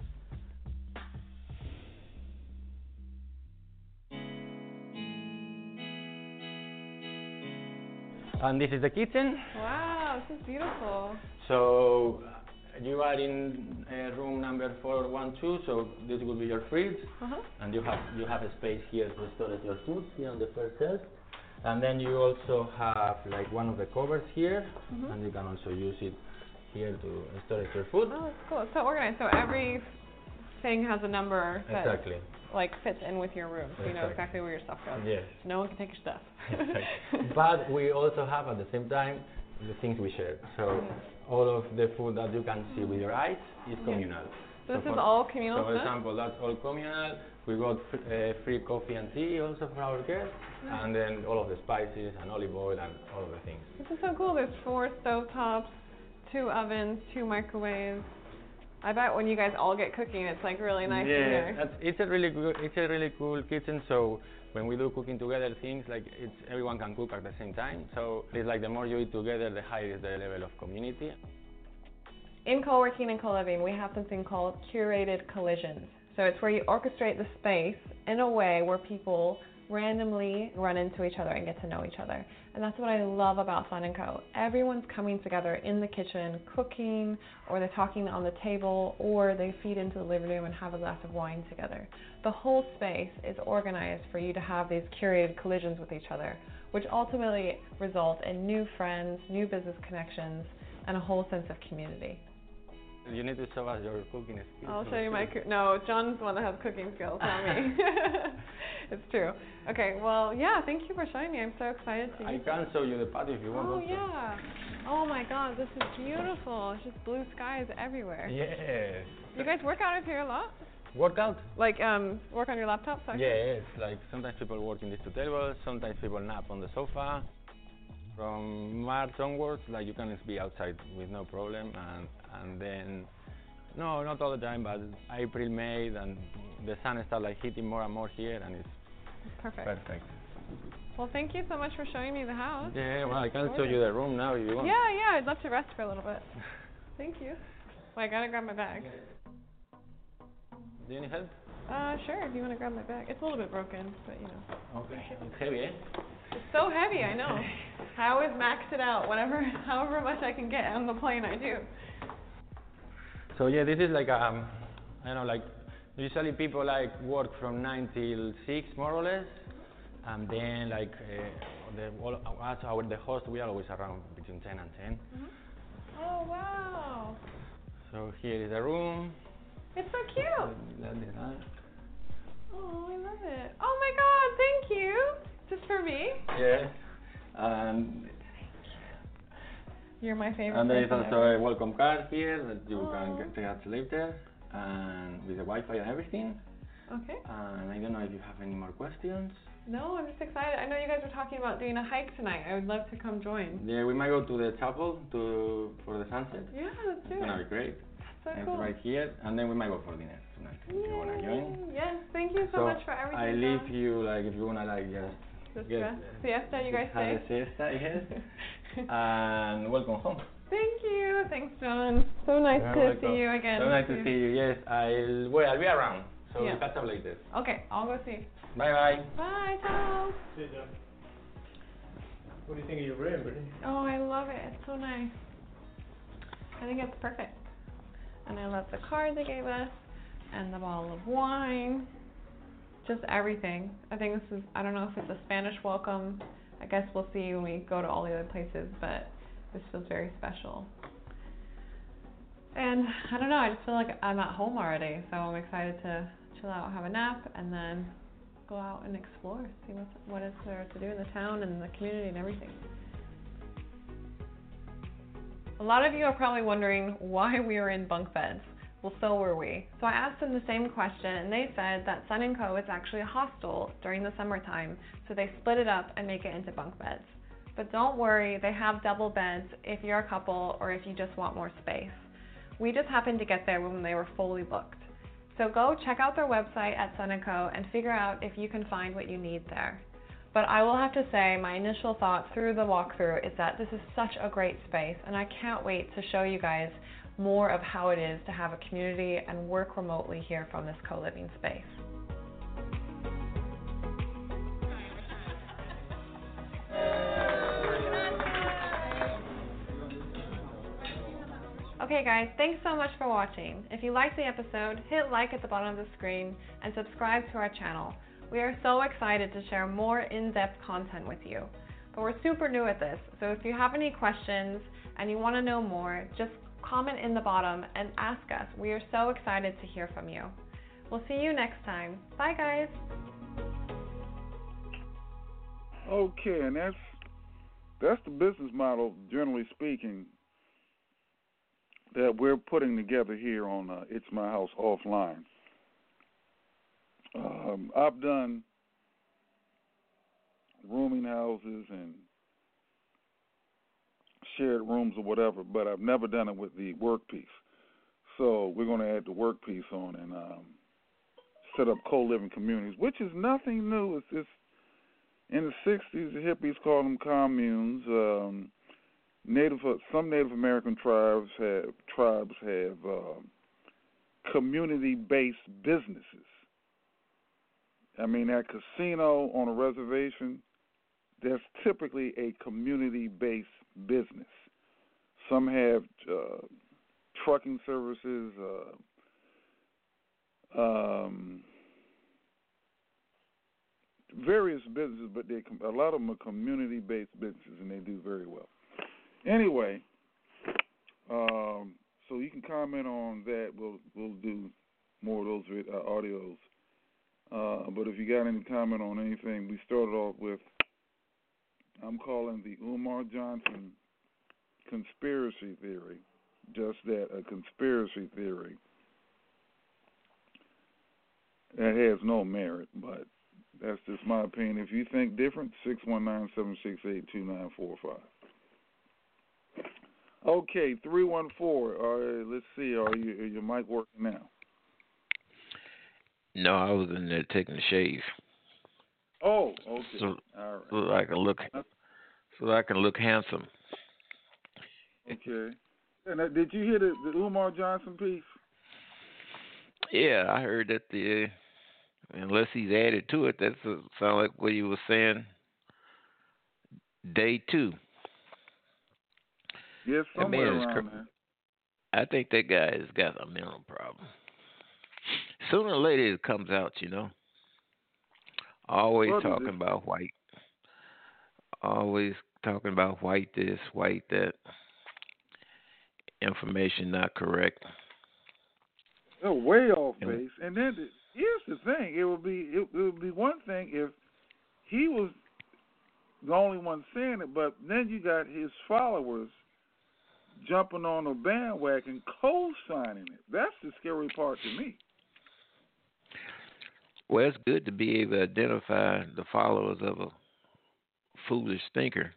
And this is the kitchen. Wow, this is beautiful. So you are in uh, room number four one two, so this will be your fridge, uh-huh. and you have you have a space here to store your food here on the first shelf, and then you also have like one of the cupboards here, mm-hmm. and you can also use it here to store your food. Oh, that's cool. It's so organized. So every thing has a number that exactly. like fits in with your room, so you know Exactly. exactly where your stuff goes. Yes. So no one can take your stuff. Exactly. But we also have at the same time the things we share. So all of the food that you can see with your eyes is communal. So this for, is all communal So for stuff? example, that's all communal. We got fr uh, free coffee and tea also for our guests, Nice. and then all of the spices and olive oil and all of the things. This is so cool. There's four stovetops, two ovens, two microwaves. I bet when you guys all get cooking, it's like really nice yeah, in here. That's, it's a really good, it's a really cool kitchen. So when we do cooking together things, like it's everyone can cook at the same time. So it's like the more you eat together, the higher is the level of community. In co-working and co-living, we have something called curated collisions. So it's where you orchestrate the space in a way where people randomly run into each other and get to know each other. And that's what I love about Fun and Co. Everyone's coming together in the kitchen, cooking, or they're talking on the table, or they feed into the living room and have a glass of wine together. The whole space is organized for you to have these curated collisions with each other, which ultimately result in new friends, new business connections, and a whole sense of community. You need to show us your cooking skills. I'll show you my co- no, John's the one that has cooking skills, not me. It's true. Okay, well, yeah, thank you for showing me. I'm so excited to I use can it. show you the patio if you want. Oh, also. yeah. Oh, my God, this is beautiful. It's just blue skies everywhere. Yes. You guys work out of here a lot? Workout? Like, um, work on your laptop? Sorry. Yeah, it's like sometimes people work in these two tables, sometimes people nap on the sofa. From March onwards, like you can be outside with no problem, and and then, no, not all the time, but April, May, and the sun starts like hitting more and more here, and it's Perfect. perfect. Well, thank you so much for showing me the house. Yeah, well, I can It's show you the room now if you want. Yeah, yeah, I'd love to rest for a little bit. Thank you. Well, I gotta grab my bag. Do you need help? Uh, sure, if you want to grab my bag. It's a little bit broken, but you know. Okay, it's heavy, eh? It's so heavy, I know. I always max it out. Whatever, however much I can get on the plane, I do. So yeah, this is like um, I don't know, like usually people like work from nine till six more or less, and then like uh, the all, us, our the host, we are always around between ten and ten. Mm-hmm. Oh wow! So here is the room. It's so cute. That is nice. Oh, I love it. Oh my God, thank you. Just for me? Yes. And You're my favorite and there is person also ever. a welcome card here that you Aww. can get, take out later, and with the Wi-Fi and everything. Okay. And I don't know if you have any more questions. No, I'm just excited. I know you guys were talking about doing a hike tonight. I would love to come join. Yeah, we might go to the chapel to for the sunset. Yeah, let's do It's gonna it. be great. So It's cool. right here, and then we might go for dinner tonight if you wanna join. Yes, thank you so, So much for everything. I leave John. you like if you wanna like just Just get rest. Siesta, you guys have a stay. siesta, yes. And welcome home. Thank you. Thanks, John. So nice You're to welcome. see you again. So nice to see you. Yes, I'll well I'll be around. So Yeah. we'll catch up later. Okay, I'll go see. Bye bye. Bye, ciao. See you, John. What do you think of your room, Brittany? Oh, I love it. It's so nice. I think it's perfect. And I love the card they gave us, and the bottle of wine. Just everything. I think this is, I don't know if it's a Spanish welcome. I guess we'll see when we go to all the other places, but this feels very special. And I don't know, I just feel like I'm at home already, so I'm excited to chill out, have a nap, and then go out and explore, see what's, what is there to do in the town and the community and everything. A lot of you are probably wondering why we were in bunk beds. Well, so were we. So I asked them the same question, and they said that Sun and Co is actually a hostel during the summertime, so they split it up and make it into bunk beds. But don't worry, they have double beds if you're a couple or if you just want more space. We just happened to get there when they were fully booked. So go check out their website at Sun and Co and figure out if you can find what you need there. But I will have to say, my initial thoughts through the walkthrough is that this is such a great space, and I can't wait to show you guys more of how it is to have a community and work remotely here from this co-living space. Okay guys, thanks so much for watching. If you liked the episode, hit like at the bottom of the screen and subscribe to our channel. We are so excited to share more in-depth content with you. But we're super new at this, so if you have any questions and you want to know more, just comment in the bottom and ask us. We are so excited to hear from you. We'll see you next time. Bye guys. Okay, and that's that's the business model, generally speaking, that we're putting together here on uh, It's My House Offline. Um, I've done rooming houses and shared rooms or whatever, but I've never done it with the work piece. So we're going to add the work piece on and um, set up co-living communities, which is nothing new. It's, it's in the sixties, the hippies called them communes. Um, Native, some Native American tribes have tribes have uh, community-based businesses. I mean, that casino on a reservation, that's typically a community-based business. Some have uh, trucking services, uh, um, various businesses, but they a lot of them are community-based businesses, and they do very well. Anyway, um, so you can comment on that. We'll we'll do more of those uh, audios. Uh, but if you got any comment on anything, we started off with, I'm calling the Umar Johnson conspiracy theory, just that, a conspiracy theory that has no merit, but that's just my opinion. If you think different, six one nine, seven six eight, two nine four five. Okay, three one four. Uh, let's see. Are you are your mic working now? No, I was in there taking a shave. Oh, okay. So, all right. so that I can look, so that I can look handsome. Okay. And uh, did you hear the, the Umar Johnson piece? Yeah, I heard that the unless he's added to it, that sound like what you were saying. Day two. Yes, somewhere that man is around cr- there. I think that guy has got a mental problem. Sooner or later it comes out, you know. Always What is talking it? about white. Always talking about white this, white that. Information not correct. They're way off base. And then the, here's the thing: it would be it, it would be one thing if he was the only one saying it, but then you got his followers jumping on the bandwagon, co-signing it. That's the scary part to me. Well, it's good to be able to identify the followers of a foolish thinker.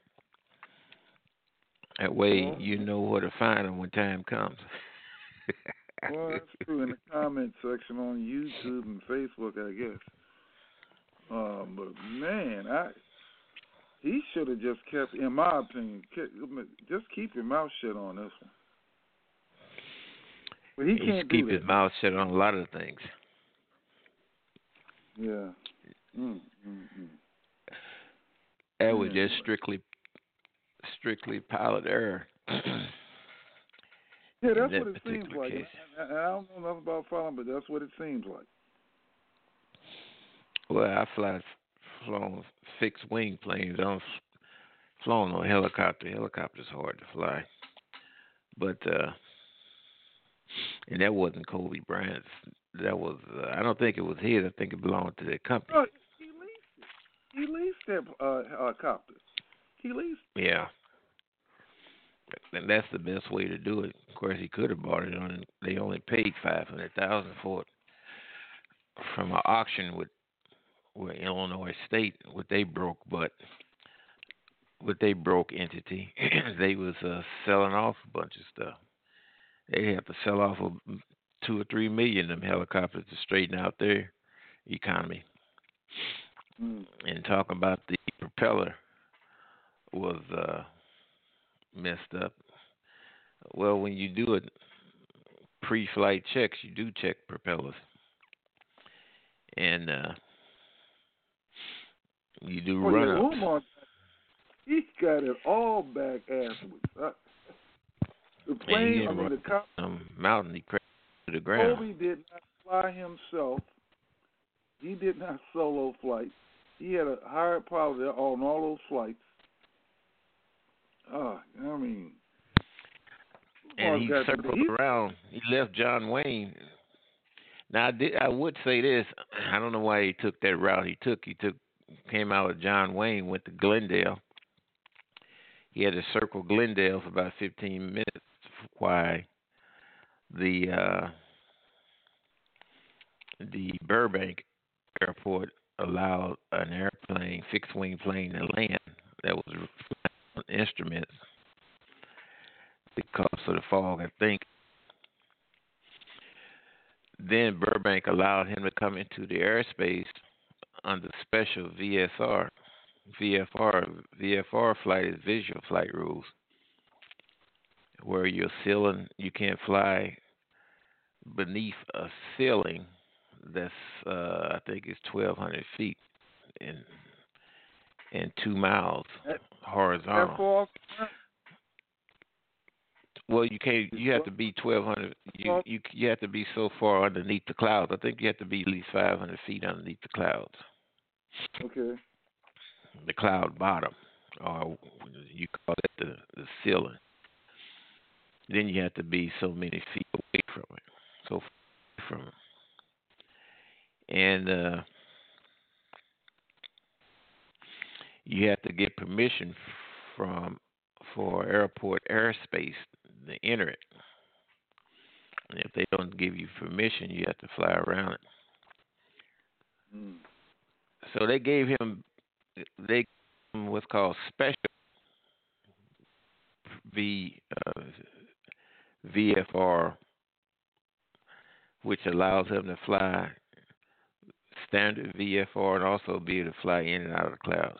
That way Well, you know where to find them when time comes. Well, that's true. In the comment section on YouTube and Facebook, I guess. Um, but man, I he should have just kept, in my opinion, kept, just keep your mouth shut on this one. But he, he can't should keep do his that. mouth shut on a lot of things. Yeah. Mm, mm, mm. That was Mm. just strictly, strictly pilot error. Yeah, that's that what it seems particular like. case. I, I, I don't know nothing about flying, but that's what it seems like. Well, I fly, flown fixed wing planes. I don't flown on a helicopter. Helicopter's hard to fly, but uh, and that wasn't Kobe Bryant's. That was uh, I don't think it was his. I think it belonged to the company. No, he leased it. He leased that uh, helicopter. He leased. Yeah. And that's the best way to do it. Of course, he could have bought it on. They only paid five hundred thousand for it from an auction with, with Illinois State. What they broke, but what they broke entity, they was uh, selling off a bunch of stuff. They have to sell off a, two or three million of them helicopters to straighten out their economy. Mm. And talking about the propeller was. Uh, messed up. Well, when you do it pre-flight checks, you do check propellers, and uh, you do Oh, yeah, run-ups. Umar, he got it all back afterwards. Uh, the plane, I mean, the cop, um, mountain, he crashed to the ground. Kobe did not fly himself. He did not solo flight. He had a hired pilot on all those flights. Oh, I mean, And he got circled he, around. He left John Wayne. Now, I, did, I would say this. I don't know why he took that route he took. He took came out of John Wayne, went to Glendale. He had to circle Glendale for about fifteen minutes. Why the uh, the Burbank airport allowed an airplane, fixed wing plane, to land that was instruments because of the fog, I think. Then Burbank allowed him to come into the airspace under special V S R. V F R V F R flight is visual flight rules, where you're ceiling, you can't fly beneath a ceiling that's uh, I think it's twelve hundred feet and and two miles horizontal. that far, Well, you can't. You have to be twelve hundred. You you you have to be so far underneath the clouds. I think you have to be at least five hundred feet underneath the clouds. Okay. The cloud bottom, or you call it the the ceiling. Then you have to be so many feet away from it. So far from it. And uh, you have to get permission from for airport airspace to enter it. And if they don't give you permission, you have to fly around it. Mm. So they gave him, they gave him what's called special V uh, V F R, which allows him to fly standard V F R and also be able to fly in and out of the clouds.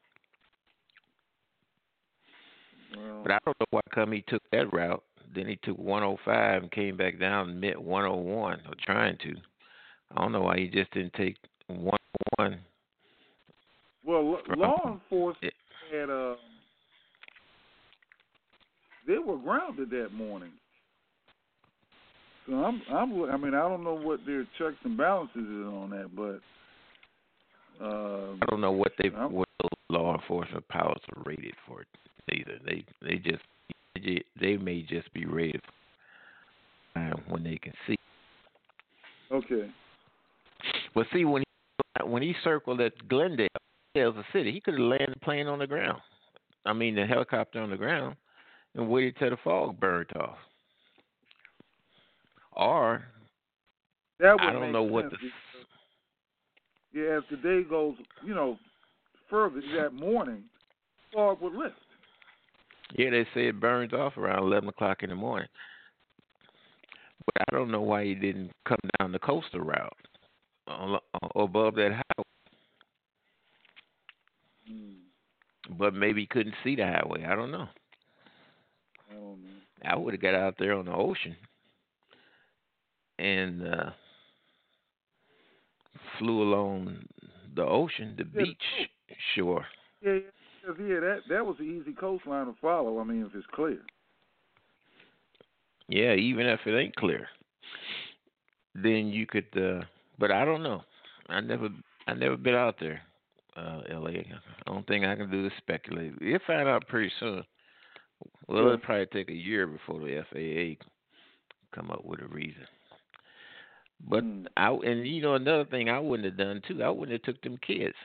Well, But I don't know why come he took that route. Then he took one oh five and came back down and met one oh one, or trying to. I don't know why he just didn't take one oh one. Well, from, law enforcement had uh, they were grounded that morning. So I'm, I'm, I mean, I don't know what their checks and balances is on that, but uh, I don't know what they what those law enforcement pilots are rated for either. They they just they may just be rated for uh, when they can see. Okay. But see, when he, when he circled at Glendale, Hills a city. He could have landed the plane on the ground. I mean, the helicopter on the ground, and waited till the fog burned off. Or That would I don't make know sense what the because, yeah, as the day goes, you know, further that morning, fog would lift. yeah they say it burns off around eleven o'clock in the morning. But I don't know why he didn't come down the coastal route or above that highway. Mm. But maybe he couldn't see the highway. I don't know. I don't know. I would have got out there on the ocean and uh, flew along the ocean, the Yeah, beach shore. Yeah, yeah, yeah. That that was an easy coastline to follow. I mean, if it's clear. Yeah, even if it ain't clear, then you could. Uh, but I don't know. I never, I never been out there, uh, L A. I don't think I can do to speculate. We'll find out pretty soon. Well, Yeah. it'll probably take a year before the F A A come up with a reason. But mm. I and you know another thing I wouldn't have done too. I wouldn't have took them kids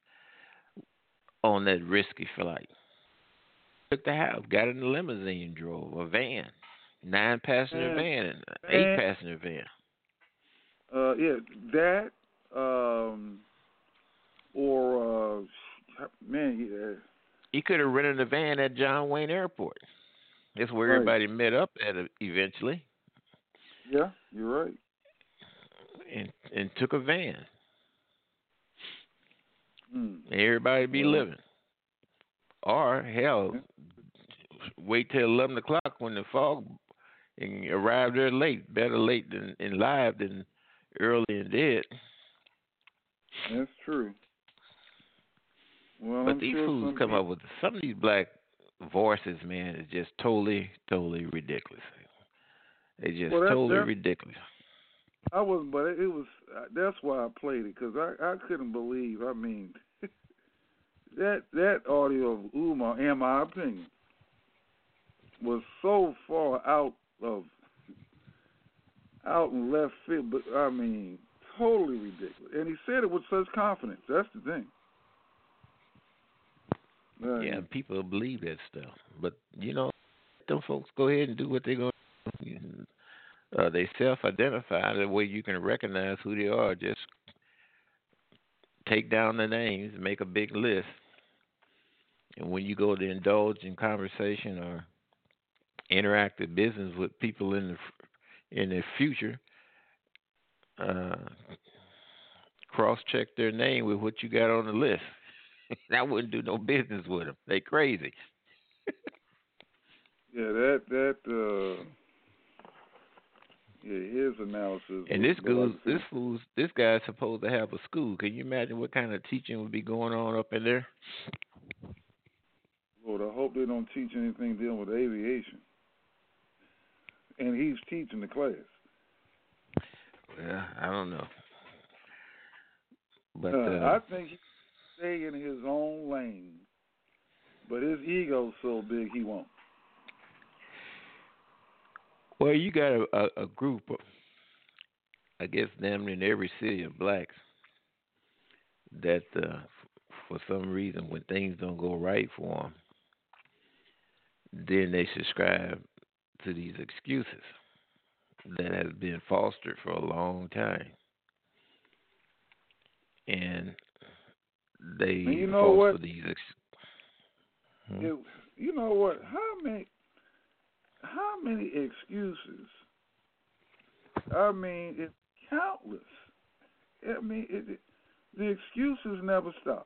on that risky flight. Took the house, got in the limousine, drove a van, nine passenger Man, van, and man. eight passenger van. Uh, yeah, that um, or uh, man, yeah. He could have rented a van at John Wayne Airport. That's where Right. everybody met up at eventually. Yeah, you're right. And and took a van. Mm. And everybody be Well. living. Or hell, wait till eleven o'clock when the fog and arrive there late. Better late than and live than early and dead. That's true. Well, But I'm these sure fools some come people, up with some of these black voices, man, is just totally, totally ridiculous. They just Well, that- totally that- ridiculous. I wasn't, but it was. That's why I played it because I, I couldn't believe. I mean, that that audio of Umar, in my opinion, was so far out of out in left field. But I mean, totally ridiculous. And he said it with such confidence. That's the thing. Uh, Yeah, people believe that stuff. But, you know, let them folks go ahead and do what they're going to do. Uh, they self-identify the way you can recognize who they are. Just take down the names, make a big list. And when you go to indulge in conversation or interactive business with people in the in the future, uh, cross-check their name with what you got on the list. I wouldn't do no business with them. They crazy. Yeah, that that uh, yeah, his analysis. And was- this but like goes, I said, this fool's, this guy's supposed to have a school. Can you imagine what kind of teaching would be going on up in there? Lord, I hope they don't teach anything dealing with aviation. And he's teaching the class. Yeah, I don't know. But Uh, uh, I think he can stay in his own lane, but his ego's so big he won't. well, you got a, a, a group of, I guess, damn near in every city of blacks that, uh, f- for some reason, when things don't go right for them, then they subscribe to these excuses that has been fostered for a long time, and they And you know foster what? these. Ex- hmm? It, you know what? How many? How many excuses? I mean, it's countless. I mean, it, it, the excuses never stop.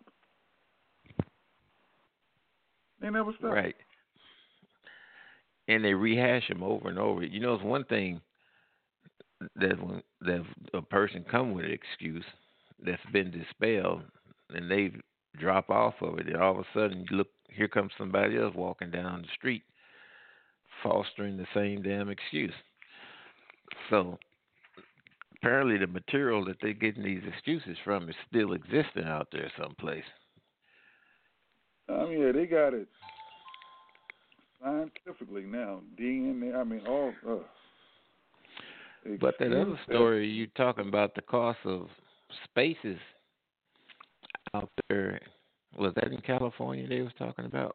They never stop. Right. And they rehash them over and over. You know, it's one thing that when that a person come with an excuse that's been dispelled, and they drop off of it, and all of a sudden, you look, here comes somebody else walking down the street, fostering the same damn excuse. So apparently, the material that they're getting these excuses from is still existing out there someplace. I mean, yeah, they got it scientifically now. D N A. I mean, all. Uh, But that other excuse- story, you talking about the cost of spaces out there Was that in California they was talking about?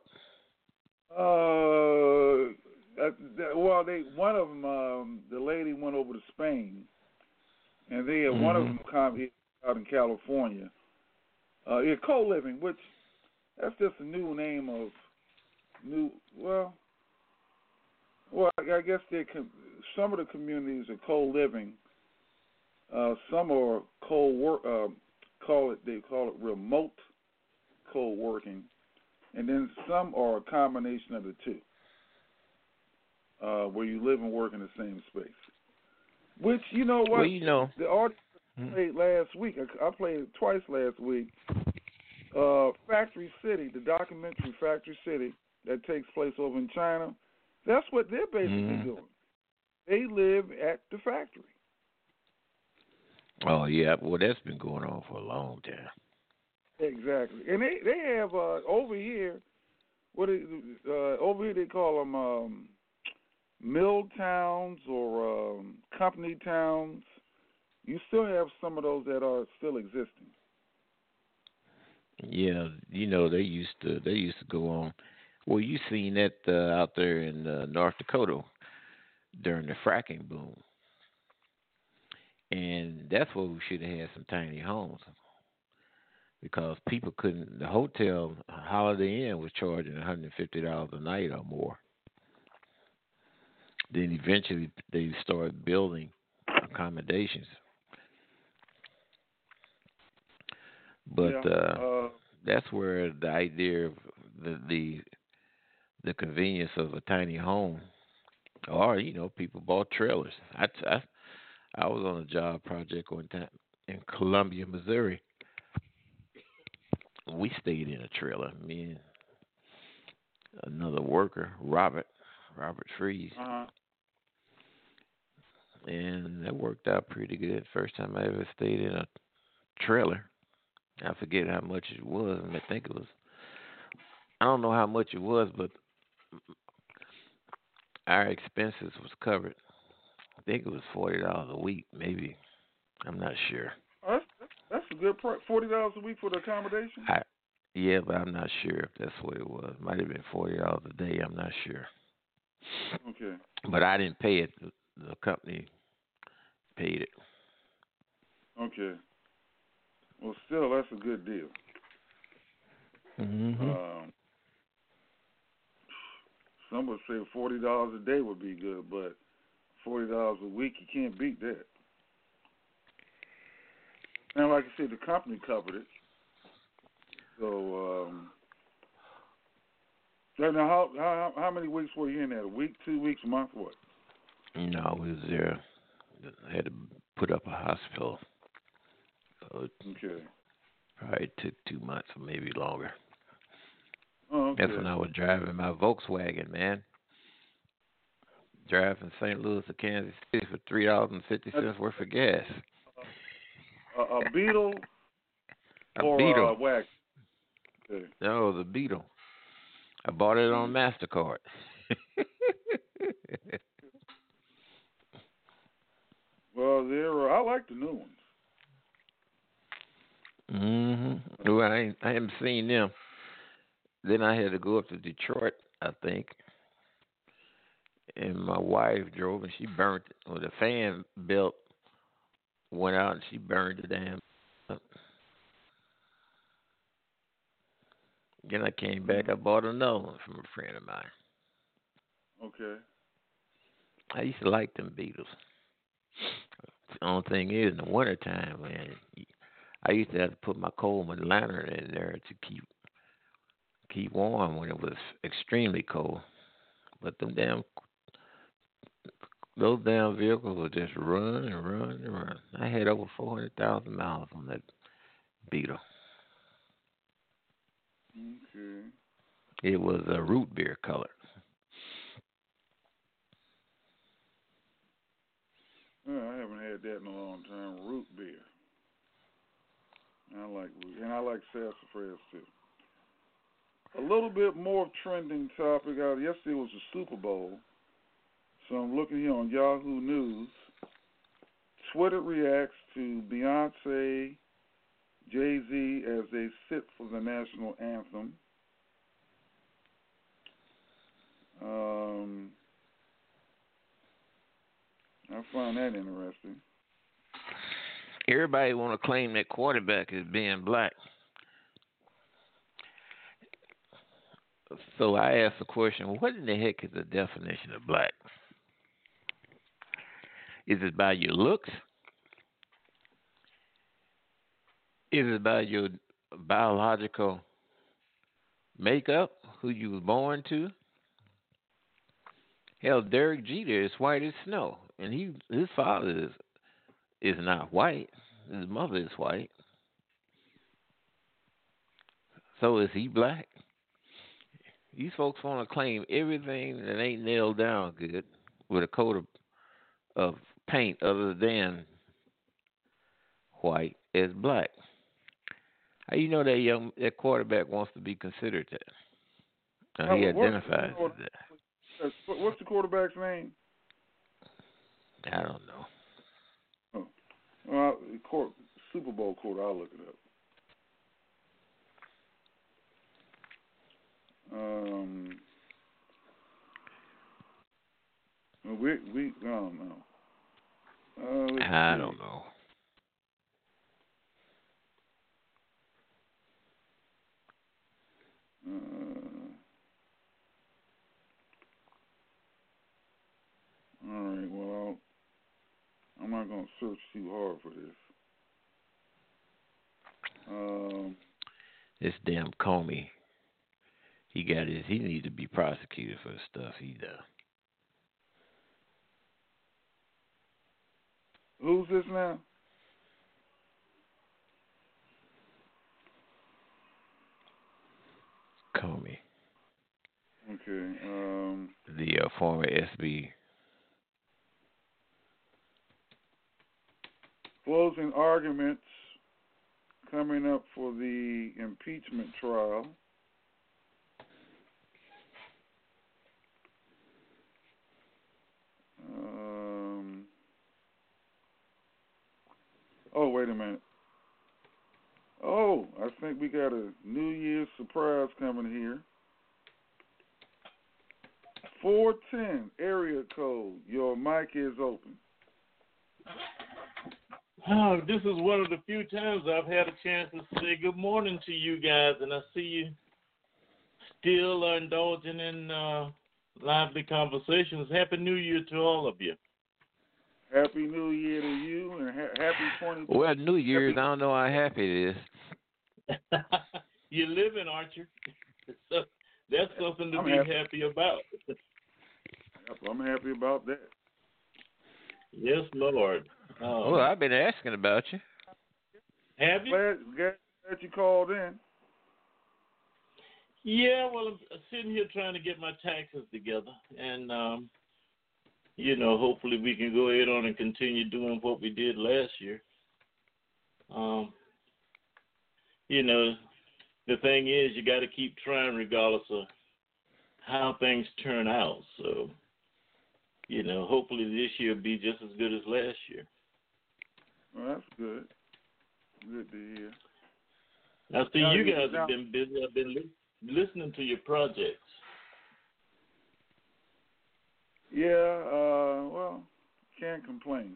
Uh, uh, well, they one of them, um, the lady went over to Spain, and they had mm-hmm. one of them come here out in California. Uh, yeah, co-living, which that's just a new name of new. Well, well, I guess they can, some of the communities are co-living. Uh, some are co-work. Uh, call it they call it remote co-working, and then some are a combination of the two, uh, where you live and work in the same space. Which you know what? Well, you know, the artist mm-hmm. played last week. I, I played it twice last week. Uh, Factory City, the documentary Factory City that takes place over in China. That's what they're basically mm-hmm. doing. They live at the factory. Oh yeah, well that's been going on for a long time. Exactly, and they they have uh, over here, what is, uh, over here they call them um, mill towns or um, company towns. You still have some of those that are still existing. Yeah, you know they used to they used to go on. Well, you seen that uh, out there in uh, North Dakota during the fracking boom. And that's where we should have had some tiny homes, because people couldn't. The hotel Holiday Inn was charging one hundred fifty dollars a night or more. Then eventually they started building accommodations, but yeah, uh, uh, that's where the idea of the, the the convenience of a tiny home, or you know, people bought trailers. I. I I was on a job project one time in Columbia, Missouri. We stayed in a trailer, me and another worker, Robert, Robert Freeze. Uh-huh. And that worked out pretty good. First time I ever stayed in a trailer. I forget how much it was. I think it was, I don't know how much it was, but our expenses was covered. I think it was forty dollars a week, maybe. I'm not sure. Oh, that's, that's a good price. forty dollars a week for the accommodation? I, yeah, but I'm not sure if that's what it was. Might have been forty dollars a day. I'm not sure. Okay. But I didn't pay it. The, the company paid it. Okay. Well, still, that's a good deal. Mm-hmm. Um, some would say forty dollars a day would be good, but forty dollars a week, you can't beat that. And like I said, the company covered it. So, um, now how, how how many weeks were you in there? A week, two weeks, a month, what? No, we was there. I had to put up a hospital. So okay. Probably took two months or maybe longer. Oh, okay. That's when I was driving my Volkswagen, man. Drive from Saint Louis to Kansas City for three dollars and fifty cents worth of gas. Uh, a, a Beetle a or Beetle. a Wagon? Okay. No, the Beetle. I bought it on MasterCard. Well, they're, uh, I like the new ones. Mm-hmm. Well, I, ain't, I haven't seen them. Then I had to go up to Detroit, I think. And my wife drove, and she burnt it. Well, the fan belt went out, and she burned the damn up. Then I came back. I bought another one from a friend of mine. Okay. I used to like them Beetles. The only thing is, in the wintertime, man, I used to have to put my Coleman lantern in there to keep keep warm when it was extremely cold. But them damn those damn vehicles would just run and run and run. I had over four hundred thousand miles on that Beetle. Okay. It was a root beer color. Oh, I haven't had that in a long time. Root beer. I like root, and I like sassafras too. A little bit more trending topic out yesterday was the Super Bowl. So I'm looking here on Yahoo News. Twitter reacts to Beyonce Jay-Z as they sit for the national anthem. Um, I find that interesting. Everybody want to claim that quarterback as being black. So I asked the question, what in the heck is the definition of black? Is it by your looks? Is it by your biological makeup, who you was born to? Hell, Derek Jeter is white as snow, and he his father is is not white. His mother is white. So is he black? These folks want to claim everything that ain't nailed down good with a coat of, of paint other than white as black. How you know that young that quarterback wants to be considered that? Uh, he identifies as that. What's the quarterback's name? I don't know. Oh, well, court, Super Bowl quarter. I'll look it up. Um, we we I don't know. Uh, I see. don't know. Uh, all right. Well, I'm not gonna search too hard for this. Um, This damn Comey. He got his. He needs to be prosecuted for the stuff he does. Who's this now? Comey, Okay. Um, the uh, former S B. closing arguments coming up for the impeachment trial. Um, oh, wait a minute. Oh, I think we got a New Year's surprise coming here. four ten area code. Your mic is open. Oh, this is one of the few times I've had a chance to say good morning to you guys, and I see you still are indulging in uh, lively conversations. Happy New Year to all of you. Happy New Year to you, and ha- happy twenty twenty. Well, New Year's, I don't know how happy it is. You're living, aren't you? So that's something to I'm be happy. happy about. I'm happy about that. Yes, Lord. Um, Well, I've been asking about you. Have you? Glad, glad that you called in. Yeah, well, I'm sitting here trying to get my taxes together, and um, you know, hopefully we can go ahead on and continue doing what we did last year. Um, you know, the thing is, you got to keep trying regardless of how things turn out. So, you know, hopefully this year will be just as good as last year. Well, that's good. Good to hear. I see Now, you you- guys now- have been busy. I've been li- listening to your projects. Yeah, uh, well, can't complain.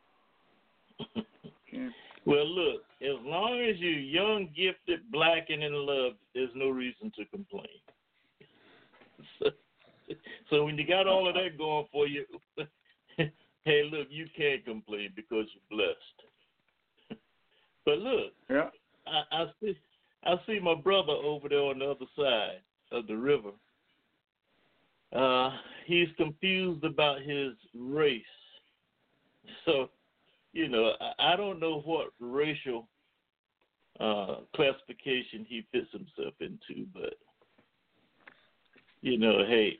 Can't. Well, look, as long as you're young, gifted, black, and in love, there's no reason to complain. So, so when you got all of that going for you, hey, look, you can't complain because you're blessed. But look, yeah. I, I see, I see my brother over there on the other side of the river. Uh, he's confused about his race. So, you know, I, I don't know what racial uh, classification he fits himself into, but, you know, hey,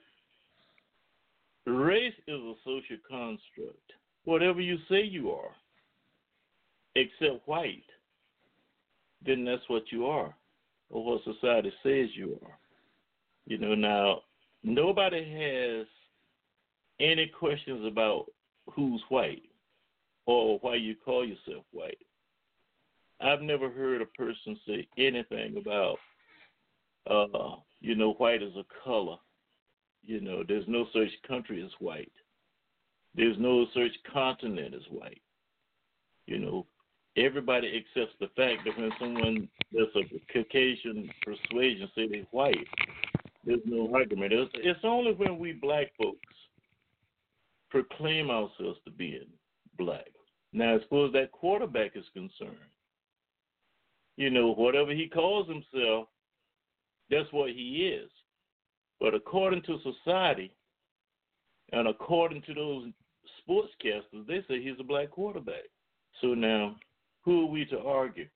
race is a social construct. Whatever you say you are, except white, then that's what you are, or what society says you are. You know, now, nobody has any questions about who's white or why you call yourself white. I've never heard a person say anything about, uh, you know, white as a color. You know, there's no such country as white. There's no such continent as white. You know, everybody accepts the fact that when someone that's a Caucasian persuasion say they're white, there's no argument. It's, it's only when we black folks proclaim ourselves to being black. Now, as far as that quarterback is concerned, you know, whatever he calls himself, that's what he is. But according to society and according to those sportscasters, they say he's a black quarterback. So now, who are we to argue?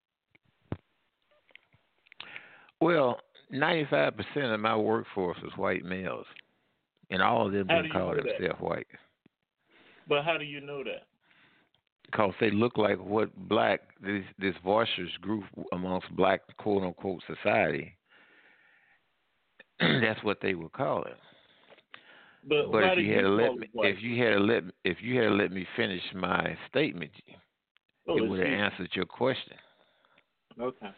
Well, ninety-five percent of my workforce is white males, and all of them don't call themselves white. But how do you know that? Because they look like what black, this, this voiceless group amongst black, quote-unquote, society, that's what they would call it. But, but if you you had to let me, white? if you had to let, if you had to let me finish my statement, oh, it would have see. answered your question. Okay.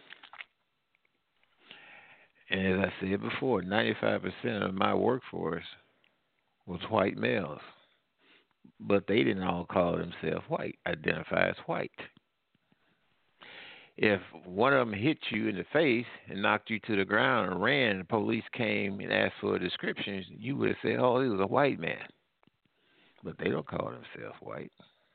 And as I said before, ninety-five percent of my workforce was white males. But they didn't all call themselves white, identify as white. If one of them hit you in the face and knocked you to the ground and ran, and the police came and asked for a description, you would have said, oh, he was a white man. But they don't call themselves white.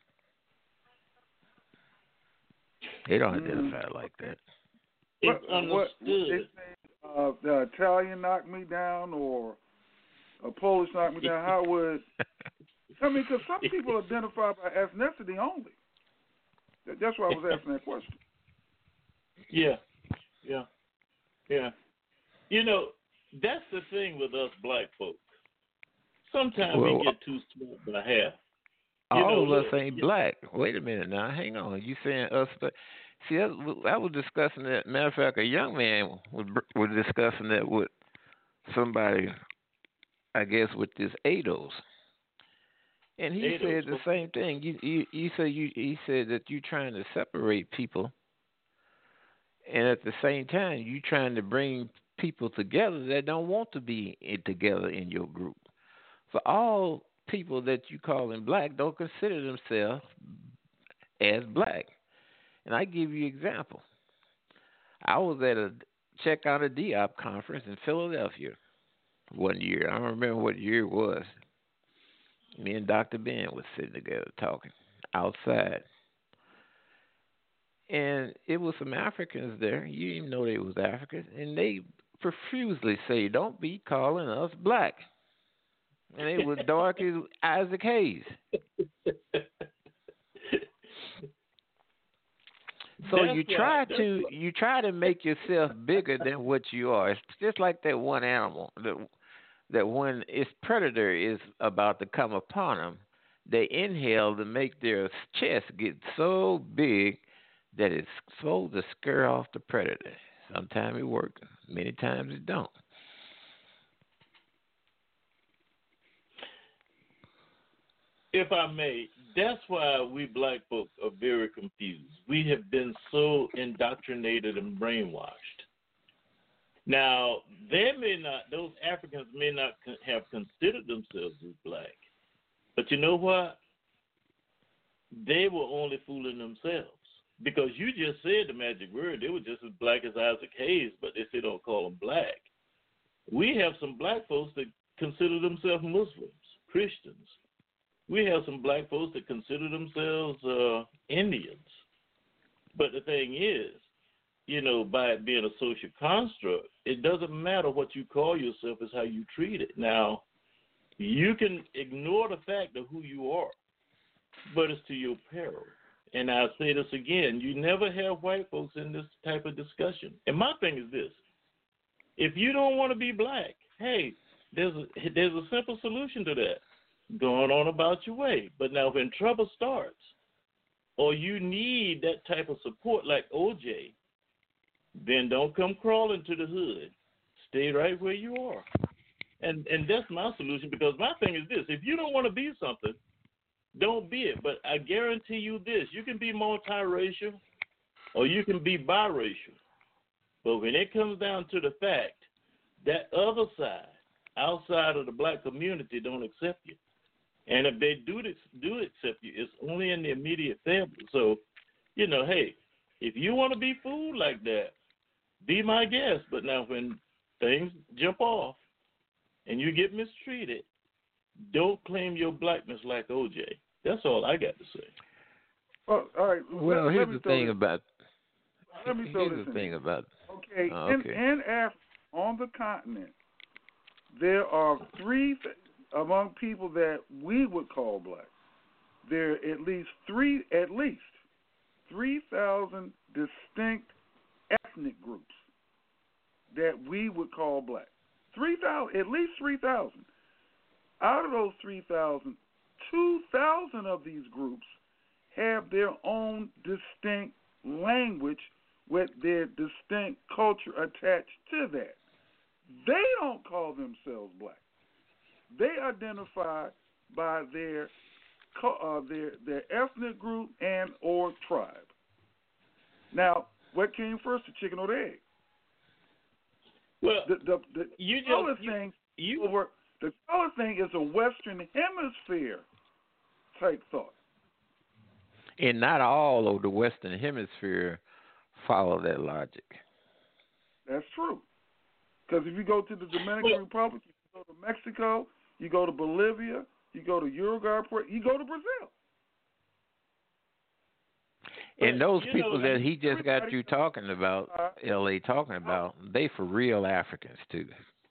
They don't identify mm. like that. It's what, what, what uh, the Italian knocked me down or a Polish knocked me down, how would... I mean, because some people identify by ethnicity only. That's why I was asking that question. Yeah, yeah, yeah. You know, that's the thing with us black folks. Sometimes well, we get too smart by half. You all know, of us look, ain't black. Wait a minute now. Hang on. You saying us? But see, I, I was discussing that. Matter of fact, a young man was, was discussing that with somebody, I guess, with this A D O S. And he A D O S. said the same thing. You, you, you said you, he said that you're trying to separate people, and at the same time, you're trying to bring people together that don't want to be in, together in your group. So all people that you call in black don't consider themselves as black. And I give you an example. I was at a check out a D O P conference in Philadelphia one year. I don't remember what year it was. Me and Doctor Ben was sitting together talking outside. And it was some Africans there. You didn't even know they was Africans. And they profusely say, don't be calling us black. And they was dark as Isaac Hayes. So That's you try right. to right. you try to make yourself bigger than what you are. It's just like that one animal that that when its predator is about to come upon them, they inhale to make their chest get so big that it's supposed to scare off the predator. Sometimes it works, many times it don't. If I may, that's why we black folks are very confused. We have been so indoctrinated and brainwashed. Now, they may not, those Africans may not have considered themselves as black. But you know what? They were only fooling themselves. Because you just said the magic word. They were just as black as Isaac Hayes, but they say don't call them black. We have some black folks that consider themselves Muslims, Christians. We have some black folks that consider themselves uh, Indians. But the thing is, you know, by it being a social construct, it doesn't matter what you call yourself, it's how you treat it. Now, you can ignore the fact of who you are, but it's to your peril. And I'll say this again, you never have white folks in this type of discussion. And my thing is this. If you don't want to be black, hey, there's a, there's a simple solution to that. Going on about your way. But now when trouble starts, or you need that type of support like O J, then don't come crawling to the hood. Stay right where you are. And and that's my solution, because my thing is this. If you don't want to be something, don't be it. But I guarantee you this. You can be multiracial or you can be biracial. But when it comes down to the fact that other side, outside of the black community, don't accept you. And if they do do accept you, it's only in the immediate family. So, you know, hey, if you want to be fooled like that, be my guest. But now when things jump off and you get mistreated, don't claim your blackness like O J. That's all I got to say. Well, all right. Well, let, here's let the thing this. about. Let me throw here's this the in. thing about. Okay, oh, in, okay. in Africa, on the continent, there are three th- among people that we would call black. There are at least three, at least three thousand distinct ethnic groups that we would call black. Three thousand, at least three thousand. Out of those three thousand, two thousand of these groups have their own distinct language with their distinct culture attached to that. They don't call themselves black. They identify by their uh, their their ethnic group and or tribe. Now, what came first, the chicken or the egg? Well, the the, the you color just, thing you, over the color thing is a Western Hemisphere type thought. And not all of the Western Hemisphere follow that logic. That's true. Because if you go to the Dominican well, Republic, you go to Mexico, you go to Bolivia, you go to Uruguay, you go to Brazil. And those you people know, that he just got you talking about, uh, L A talking about, they for real Africans too.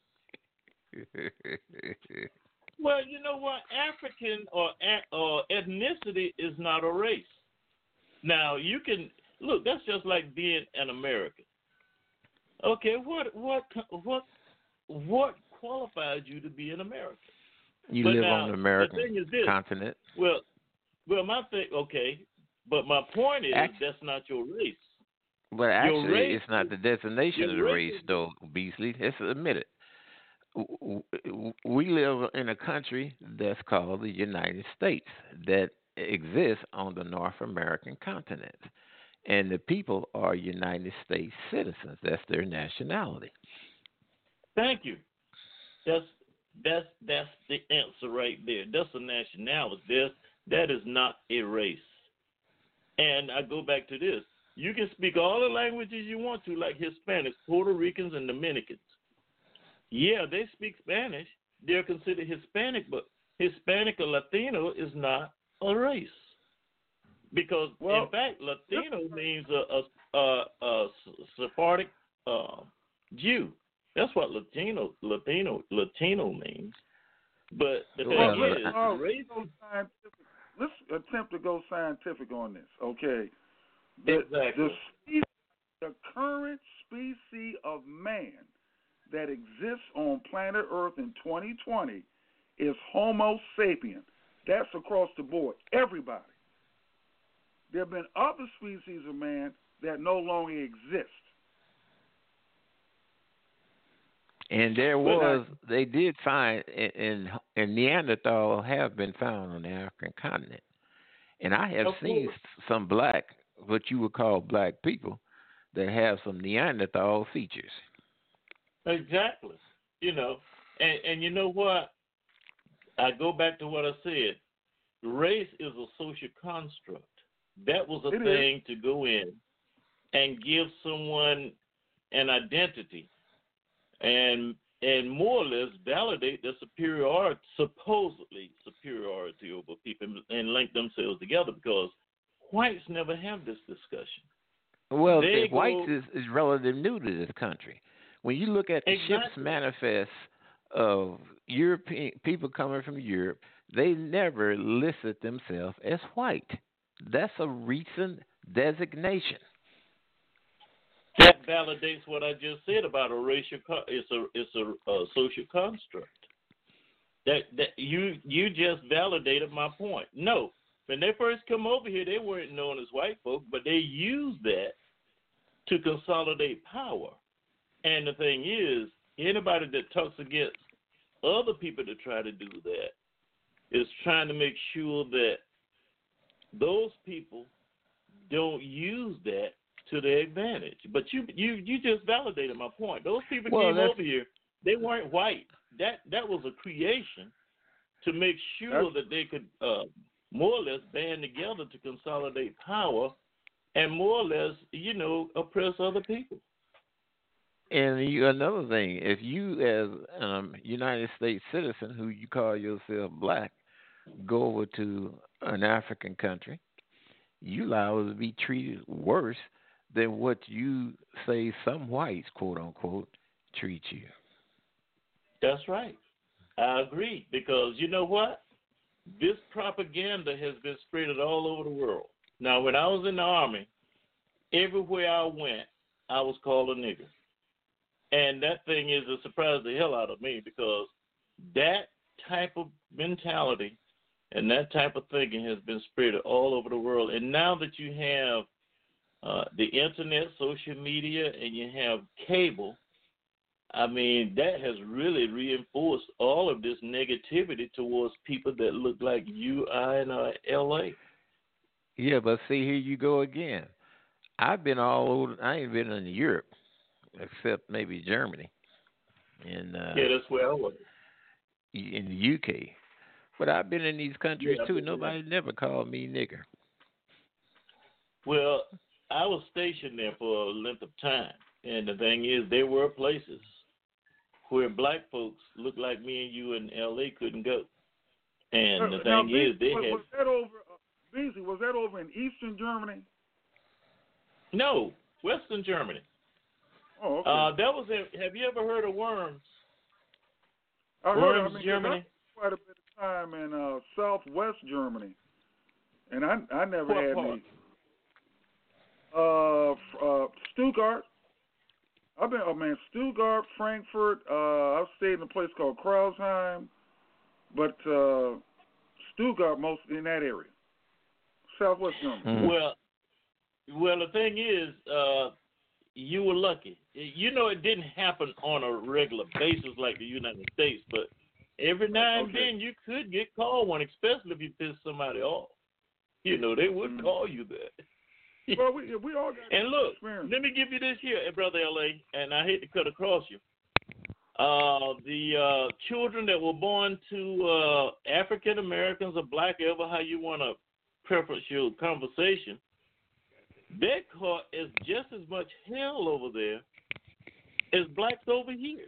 Well, you know what? African or or ethnicity is not a race. Now you can look. That's just like being an American. Okay, what what what what qualifies you to be an American? You but live now, on the American the thing is this, continent. Well, well, my thing. Okay, but my point is actually, that's not your race. But actually, race it's not the destination of the race race, though, Beasley. Let's admit it. We live in a country that's called the United States that exists on the North American continent. And the people are United States citizens. That's their nationality. Thank you. That's that's that's the answer right there. That's a nationality. There's, that is not a race. And I go back to this. You can speak all the languages you want to, like Hispanics, Puerto Ricans, and Dominicans. Yeah, they speak Spanish. They're considered Hispanic, but Hispanic or Latino is not a race. Because, well, in fact, Latino means a, a, a, a Sephardic uh, Jew. That's what Latino Latino Latino means. But the thing well, is, uh, race. Let's attempt to go scientific on this. Okay. The, exactly. The, species, the current species of man that exists on planet Earth in twenty twenty is Homo sapien. That's across the board. Everybody. There have been other species of man that no longer exist. And there was, they did find, and, and Neanderthal have been found on the African continent. And I have of seen course. some black, what you would call black people, that have some Neanderthal features. Exactly. You know, and, and you know what? I go back to what I said. Race is a social construct. That was a it thing is. to go in and give someone an identity and and more or less validate their superiority, supposedly superiority over people, and link themselves together, because whites never have this discussion. Well, they the whites go, is, is relatively new to this country. When you look at the exactly. ship's manifest of European people coming from Europe, they never listed themselves as white. That's a recent designation. That validates what I just said about a racial. It's a it's a, a social construct. That that you you just validated my point. No, when they first come over here, they weren't known as white folk, but they used that to consolidate power. And the thing is, anybody that talks against other people to try to do that is trying to make sure that those people don't use that to their advantage. But you you you just validated my point. Those people Well, came that's- over here. They weren't white. That that was a creation to make sure that they could uh, more or less band together to consolidate power and more or less, you know, oppress other people. And you, another thing, if you as a um, United States citizen who you call yourself black, go over to an African country, you liable to be treated worse than what you say some whites, quote unquote, treat you. That's right. I agree, because you know what? This propaganda has been spread all over the world. Now, when I was in the Army, everywhere I went, I was called a nigger. And that thing is a surprise the hell out of me, because that type of mentality and that type of thinking has been spread all over the world. And now that you have uh, the internet, social media, and you have cable, I mean, that has really reinforced all of this negativity towards people that look like you, I, and uh, L A. Yeah, but see, here you go again. I've been all over. I ain't been in Europe, except maybe Germany. And uh, yeah, that's where I was. In the U K. But I've been in these countries Yeah, too. yeah. Nobody never called me nigger. Well, I was stationed there for a length of time. And the thing is, there were places where black folks looked like me and you in L A couldn't go. And the Uh, now, thing is, they was, had... was that over, uh, Beasley, was that over in Eastern Germany? No, Western Germany. Oh, okay. Uh, that was in, have you ever heard of Worms? I heard, Worms, I mean, Germany. I spent quite a bit of time in uh, Southwest Germany, and I I never What had part? any. Uh, f- uh, Stuttgart. I've been, oh man, Stuttgart, Frankfurt. Uh, I've stayed in a place called Krausheim, but uh, Stuttgart, most in that area, Southwest Germany. Well, well, the thing is, uh, you were lucky. You know, it didn't happen on a regular basis like the United States, but every now and Okay. then you could get called one, especially if you pissed somebody off. You know, they would Mm. call you that. Well, we we all got And look, experience. let me give you this here, brother L A, and I hate to cut across you. Uh, the uh, children that were born to uh, African Americans or black, ever how you want to preference your conversation, they're caught as just as much hell over there as blacks over here.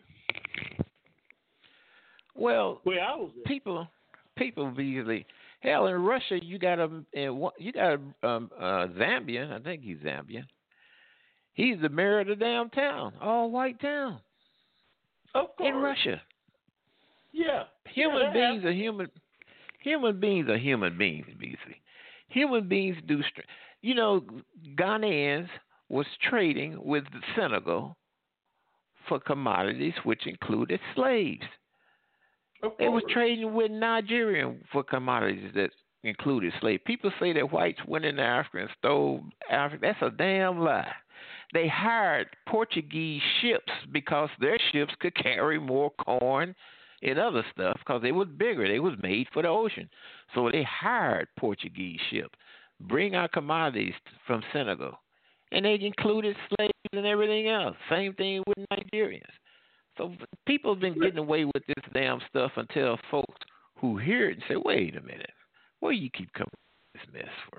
Well, Where I was at. people, people usually. Hell, in Russia, you got a you got a um, uh, Zambian. I think he's Zambian. He's the mayor of the damn town, all white town. Of course. In Russia. Yeah. Human yeah, beings are human. Human beings are human beings, B C. Human beings do. Str- you know, Ghanaians was trading with Senegal for commodities, which included slaves. They was trading with Nigerian for commodities that included slaves. People say that whites went into Africa and stole Africa. That's a damn lie. They hired Portuguese ships because their ships could carry more corn and other stuff because they was bigger. They was made for the ocean. So they hired Portuguese ships, bring our commodities from Senegal. And they included slaves and everything else. Same thing with Nigerians. So people have been getting away with this damn stuff until folks who hear it and say, wait a minute, where you keep coming with this mess for?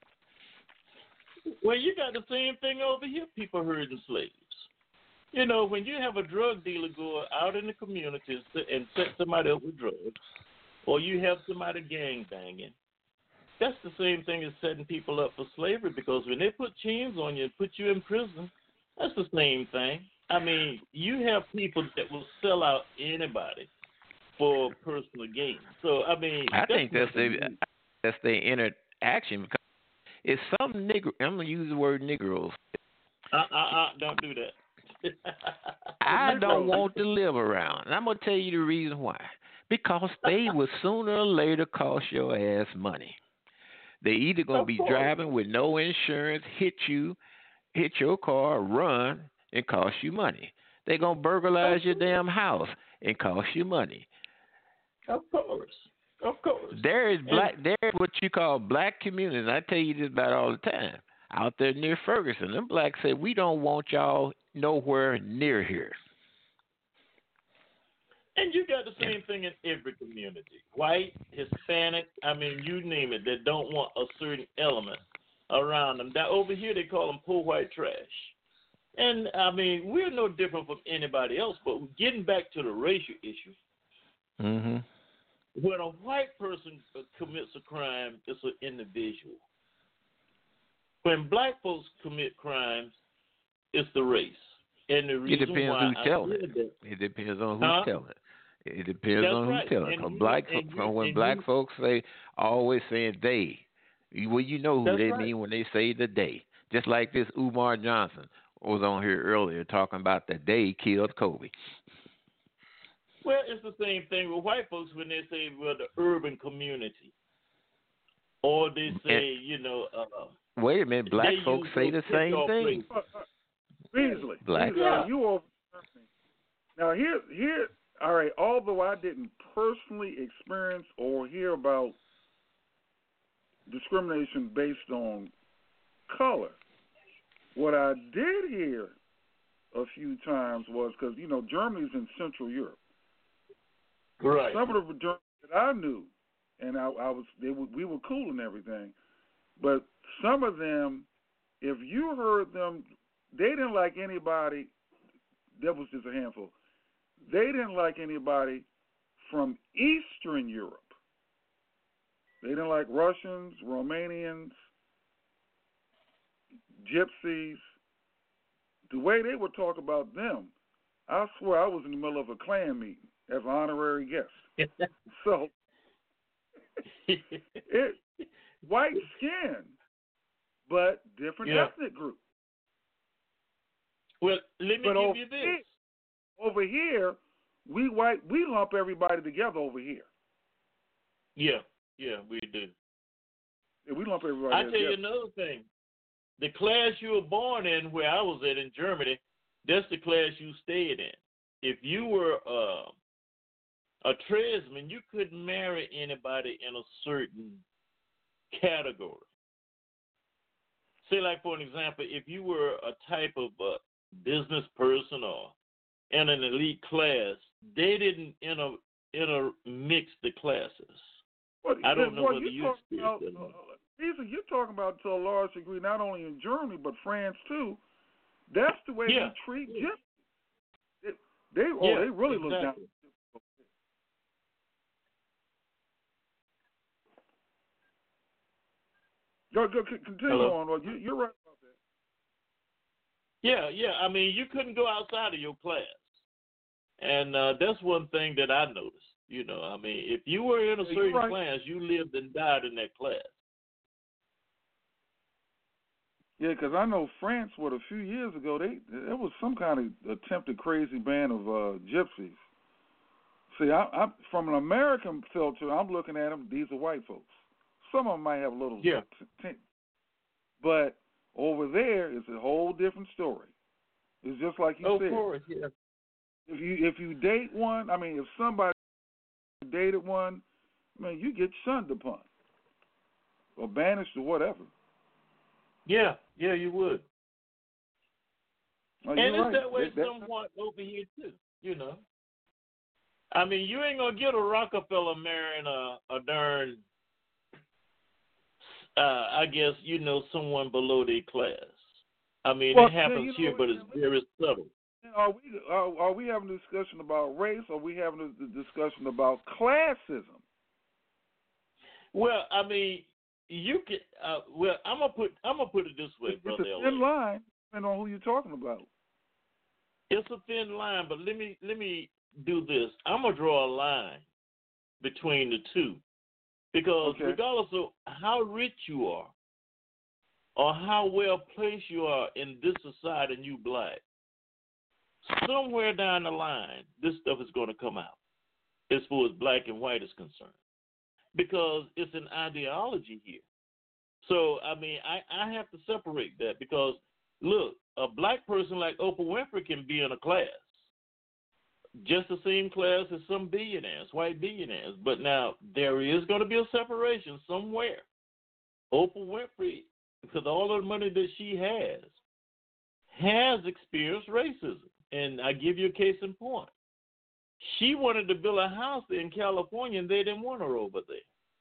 Well, you got the same thing over here, people herding slaves. You know, when you have a drug dealer go out in the communities and set somebody up with drugs, or you have somebody gang banging, that's the same thing as setting people up for slavery, because when they put chains on you and put you in prison, that's the same thing. I mean, you have people that will sell out anybody for personal gain. So, I mean, I think that's nothing their new. that's their interaction because it's some nigger. I'm gonna use the word Negroes. Uh, uh, uh, don't do that. I don't want to live around, and I'm gonna tell you the reason why. Because they will sooner or later cost your ass money. They either gonna Of be course. driving with no insurance, hit you, hit your car, run, and cost you money. They're gonna burglarize your damn house and cost you money. Of course. Of course. There is black. There is what you call black communities. And I tell you this about all the time. out there near Ferguson. Them blacks say, we don't want y'all nowhere near here. And you got the same thing in every community. White, Hispanic, I mean, you name it, that don't want a certain element around them. That over here they call them poor white trash. And, I mean, we're no different from anybody else, but getting back to the racial issue, Mm-hmm. when a white person commits a crime, it's an individual. When black folks commit crimes, it's the race. And the It reason depends why who's I telling said it. that, It depends on who's Huh? telling it. It depends That's on right. who's telling it. And 'Cause you- black, and you- from when and black you- folks say, always saying they, well, you know who That's they right. mean when they say the they. Just like this Umar Johnson was on here earlier talking about the they killed Kobe. Well, it's the same thing with white folks when they say, well, the urban community. Or they say, you know, uh, Wait a minute, black they folks use say those the same catch-all thing. phrases. Beasley. Black. Beasley, Yeah. you over now here here all right, although I didn't personally experience or hear about discrimination based on color, what I did hear a few times was because, you know, Germany's in Central Europe. Right. Some of the Germans that I knew, and I, I was they were, we were cool and everything, but some of them, if you heard them, they didn't like anybody. That was just a handful. They didn't like anybody from Eastern Europe. They didn't like Russians, Romanians, Gypsies. The way they would talk about them, I swear I was in the middle of a Klan meeting as an honorary guest. So, it white skin, but different Yeah. ethnic group. Well, let me But give over you this. here, over here, we white we lump everybody together over here. Yeah, yeah, we do. Yeah, we lump everybody I tell together. you another thing. The class you were born in, where I was at in Germany, that's the class you stayed in. If you were uh, a tradesman, you couldn't marry anybody in a certain category. Say, like, for an example, if you were a type of uh, business person or in an elite class, they didn't inter, intermix the classes. Well, I don't know well, whether you you talking experienced about, that or not. uh, these are you're talking about to a large degree, not only in Germany but France too. That's the way Yeah. they treat gypsies. They, they oh, Yeah, they really look down. exactly. Go, go, c- continue Hello? on. Well, you, you're right about that. Yeah, yeah. I mean, you couldn't go outside of your class. And uh, that's one thing that I noticed. You know, I mean, if you were in a Yeah, you're certain right. class, you lived and died in that class. Yeah, because I know France, what, a few years ago, they there was some kind of attempted crazy ban of uh, gypsies. See, I, I, from an American filter, I'm looking at them, these are white folks. Some of them might have a little Yeah. t- t- but over there, it's a whole different story. It's just like you Of said. course, yeah. If you if you date one, I mean, if somebody dated one, man, you get shunned upon or banished or whatever. Yeah, yeah, you would. Oh, and you're it's right. that way That- that- somewhat over here, too, you know. I mean, you ain't going to get a Rockefeller marrying a, a darn, uh, I guess, you know, someone below their class. I mean, Well, it happens you know here, what, but it's very subtle. Are we are, are we having a discussion about race, or are we having a discussion about classism? Well, I mean, you can. Uh, well, I'm gonna put. I'm gonna put it this way, It's brother. a L A. thin line, depending on who you're talking about. It's a thin line, but let me let me do this. I'm gonna draw a line between the two, because Okay. regardless of how rich you are or how well placed you are in this society, and you black, somewhere down the line, this stuff is going to come out as far as black and white is concerned, because it's an ideology here. So, I mean, I, I have to separate that because, look, a black person like Oprah Winfrey can be in a class, just the same class as some billionaires, white billionaires. But now there is going to be a separation somewhere. Oprah Winfrey because all of the money that she has has experienced racism. And I give you a case in point. She wanted to build a house in California, and they didn't want her over there.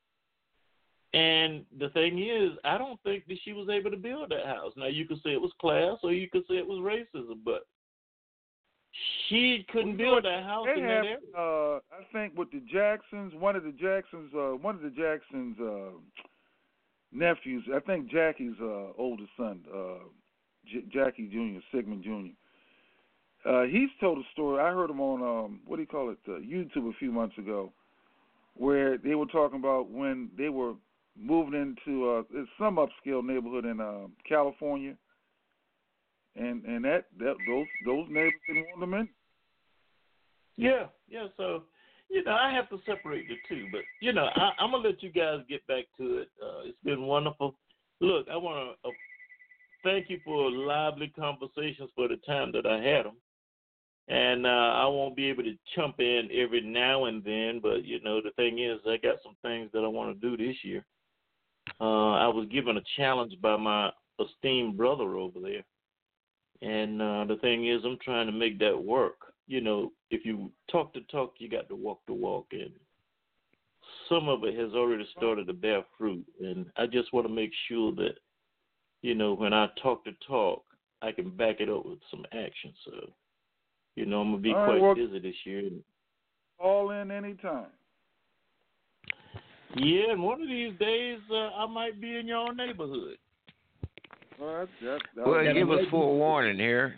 And the thing is, I don't think that she was able to build that house. Now, you could say it was class, or you could say it was racism, but she couldn't well, build that house they in have, that area. Uh, I think with the Jacksons, one of the Jacksons, uh, one of the Jacksons' uh, nephews, I think Jackie's uh, oldest son, uh, J- Jackie Junior, Sigmund Junior Uh, he's told a story. I heard him on um, what do you call it, uh, YouTube a few months ago, where they were talking about when they were moving into uh, some upscale neighborhood in uh, California, and and that, that those those neighbors didn't want them in. Yeah, yeah. So, you know, I have to separate the two, but you know, I, I'm gonna let you guys get back to it. Uh, it's been wonderful. Look, I want to uh, thank you for lively conversations for the time that I had them. And uh, I won't be able to jump in every now and then, but, you know, the thing is, I got some things that I want to do this year. Uh, I was given a challenge by my esteemed brother over there. And uh, the thing is, I'm trying to make that work. You know, if you talk the talk, you got to walk the walk. And some of it has already started to bear fruit. And I just want to make sure that, you know, when I talk the talk, I can back it up with some action. So, you know, I'm going to be All right, quite well, busy this year. All in anytime. Yeah, and one of these days, uh, I might be in your neighborhood. Well, that, that, that Well, was- give us forewarning here.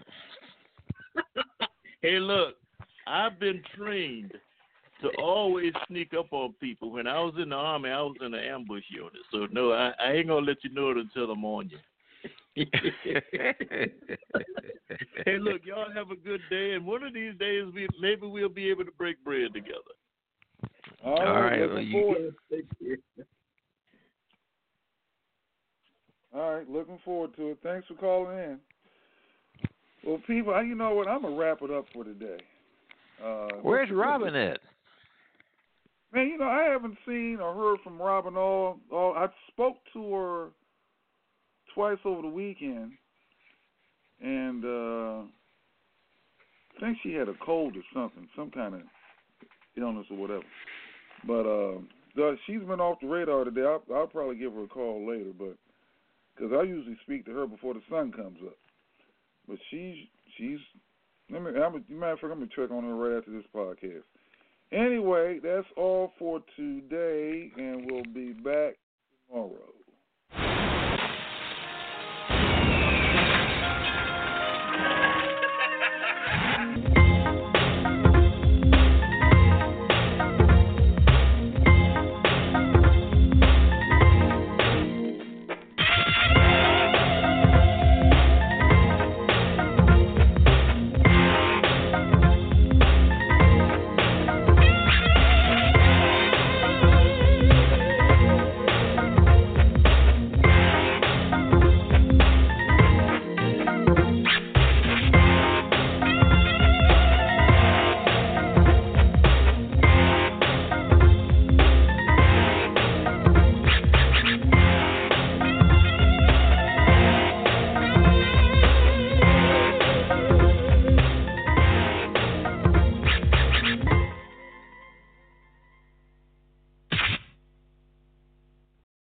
Hey, look, I've been trained to always sneak up on people. When I was in the Army, I was in the ambush unit. So, no, I, I ain't going to let you know it until I'm on you. Hey, look, y'all have a good day, and one of these days, we maybe we'll be able to break bread together. All right, All right, looking well, you- forward. All right, looking forward to it. Thanks for calling in. Well, people, you know what? I'm gonna wrap it up for today. Uh, Where's Robin at? Man, you know, I haven't seen or heard from Robin all. all I spoke to her twice over the weekend, and uh, I think she had a cold or something, some kind of illness or whatever. But uh, the, she's been off the radar today. I'll, I'll probably give her a call later, but because I usually speak to her before the sun comes up. But she's she's. Let me. I'm a, matter of fact, I'm gonna check on her right after this podcast. Anyway, that's all for today.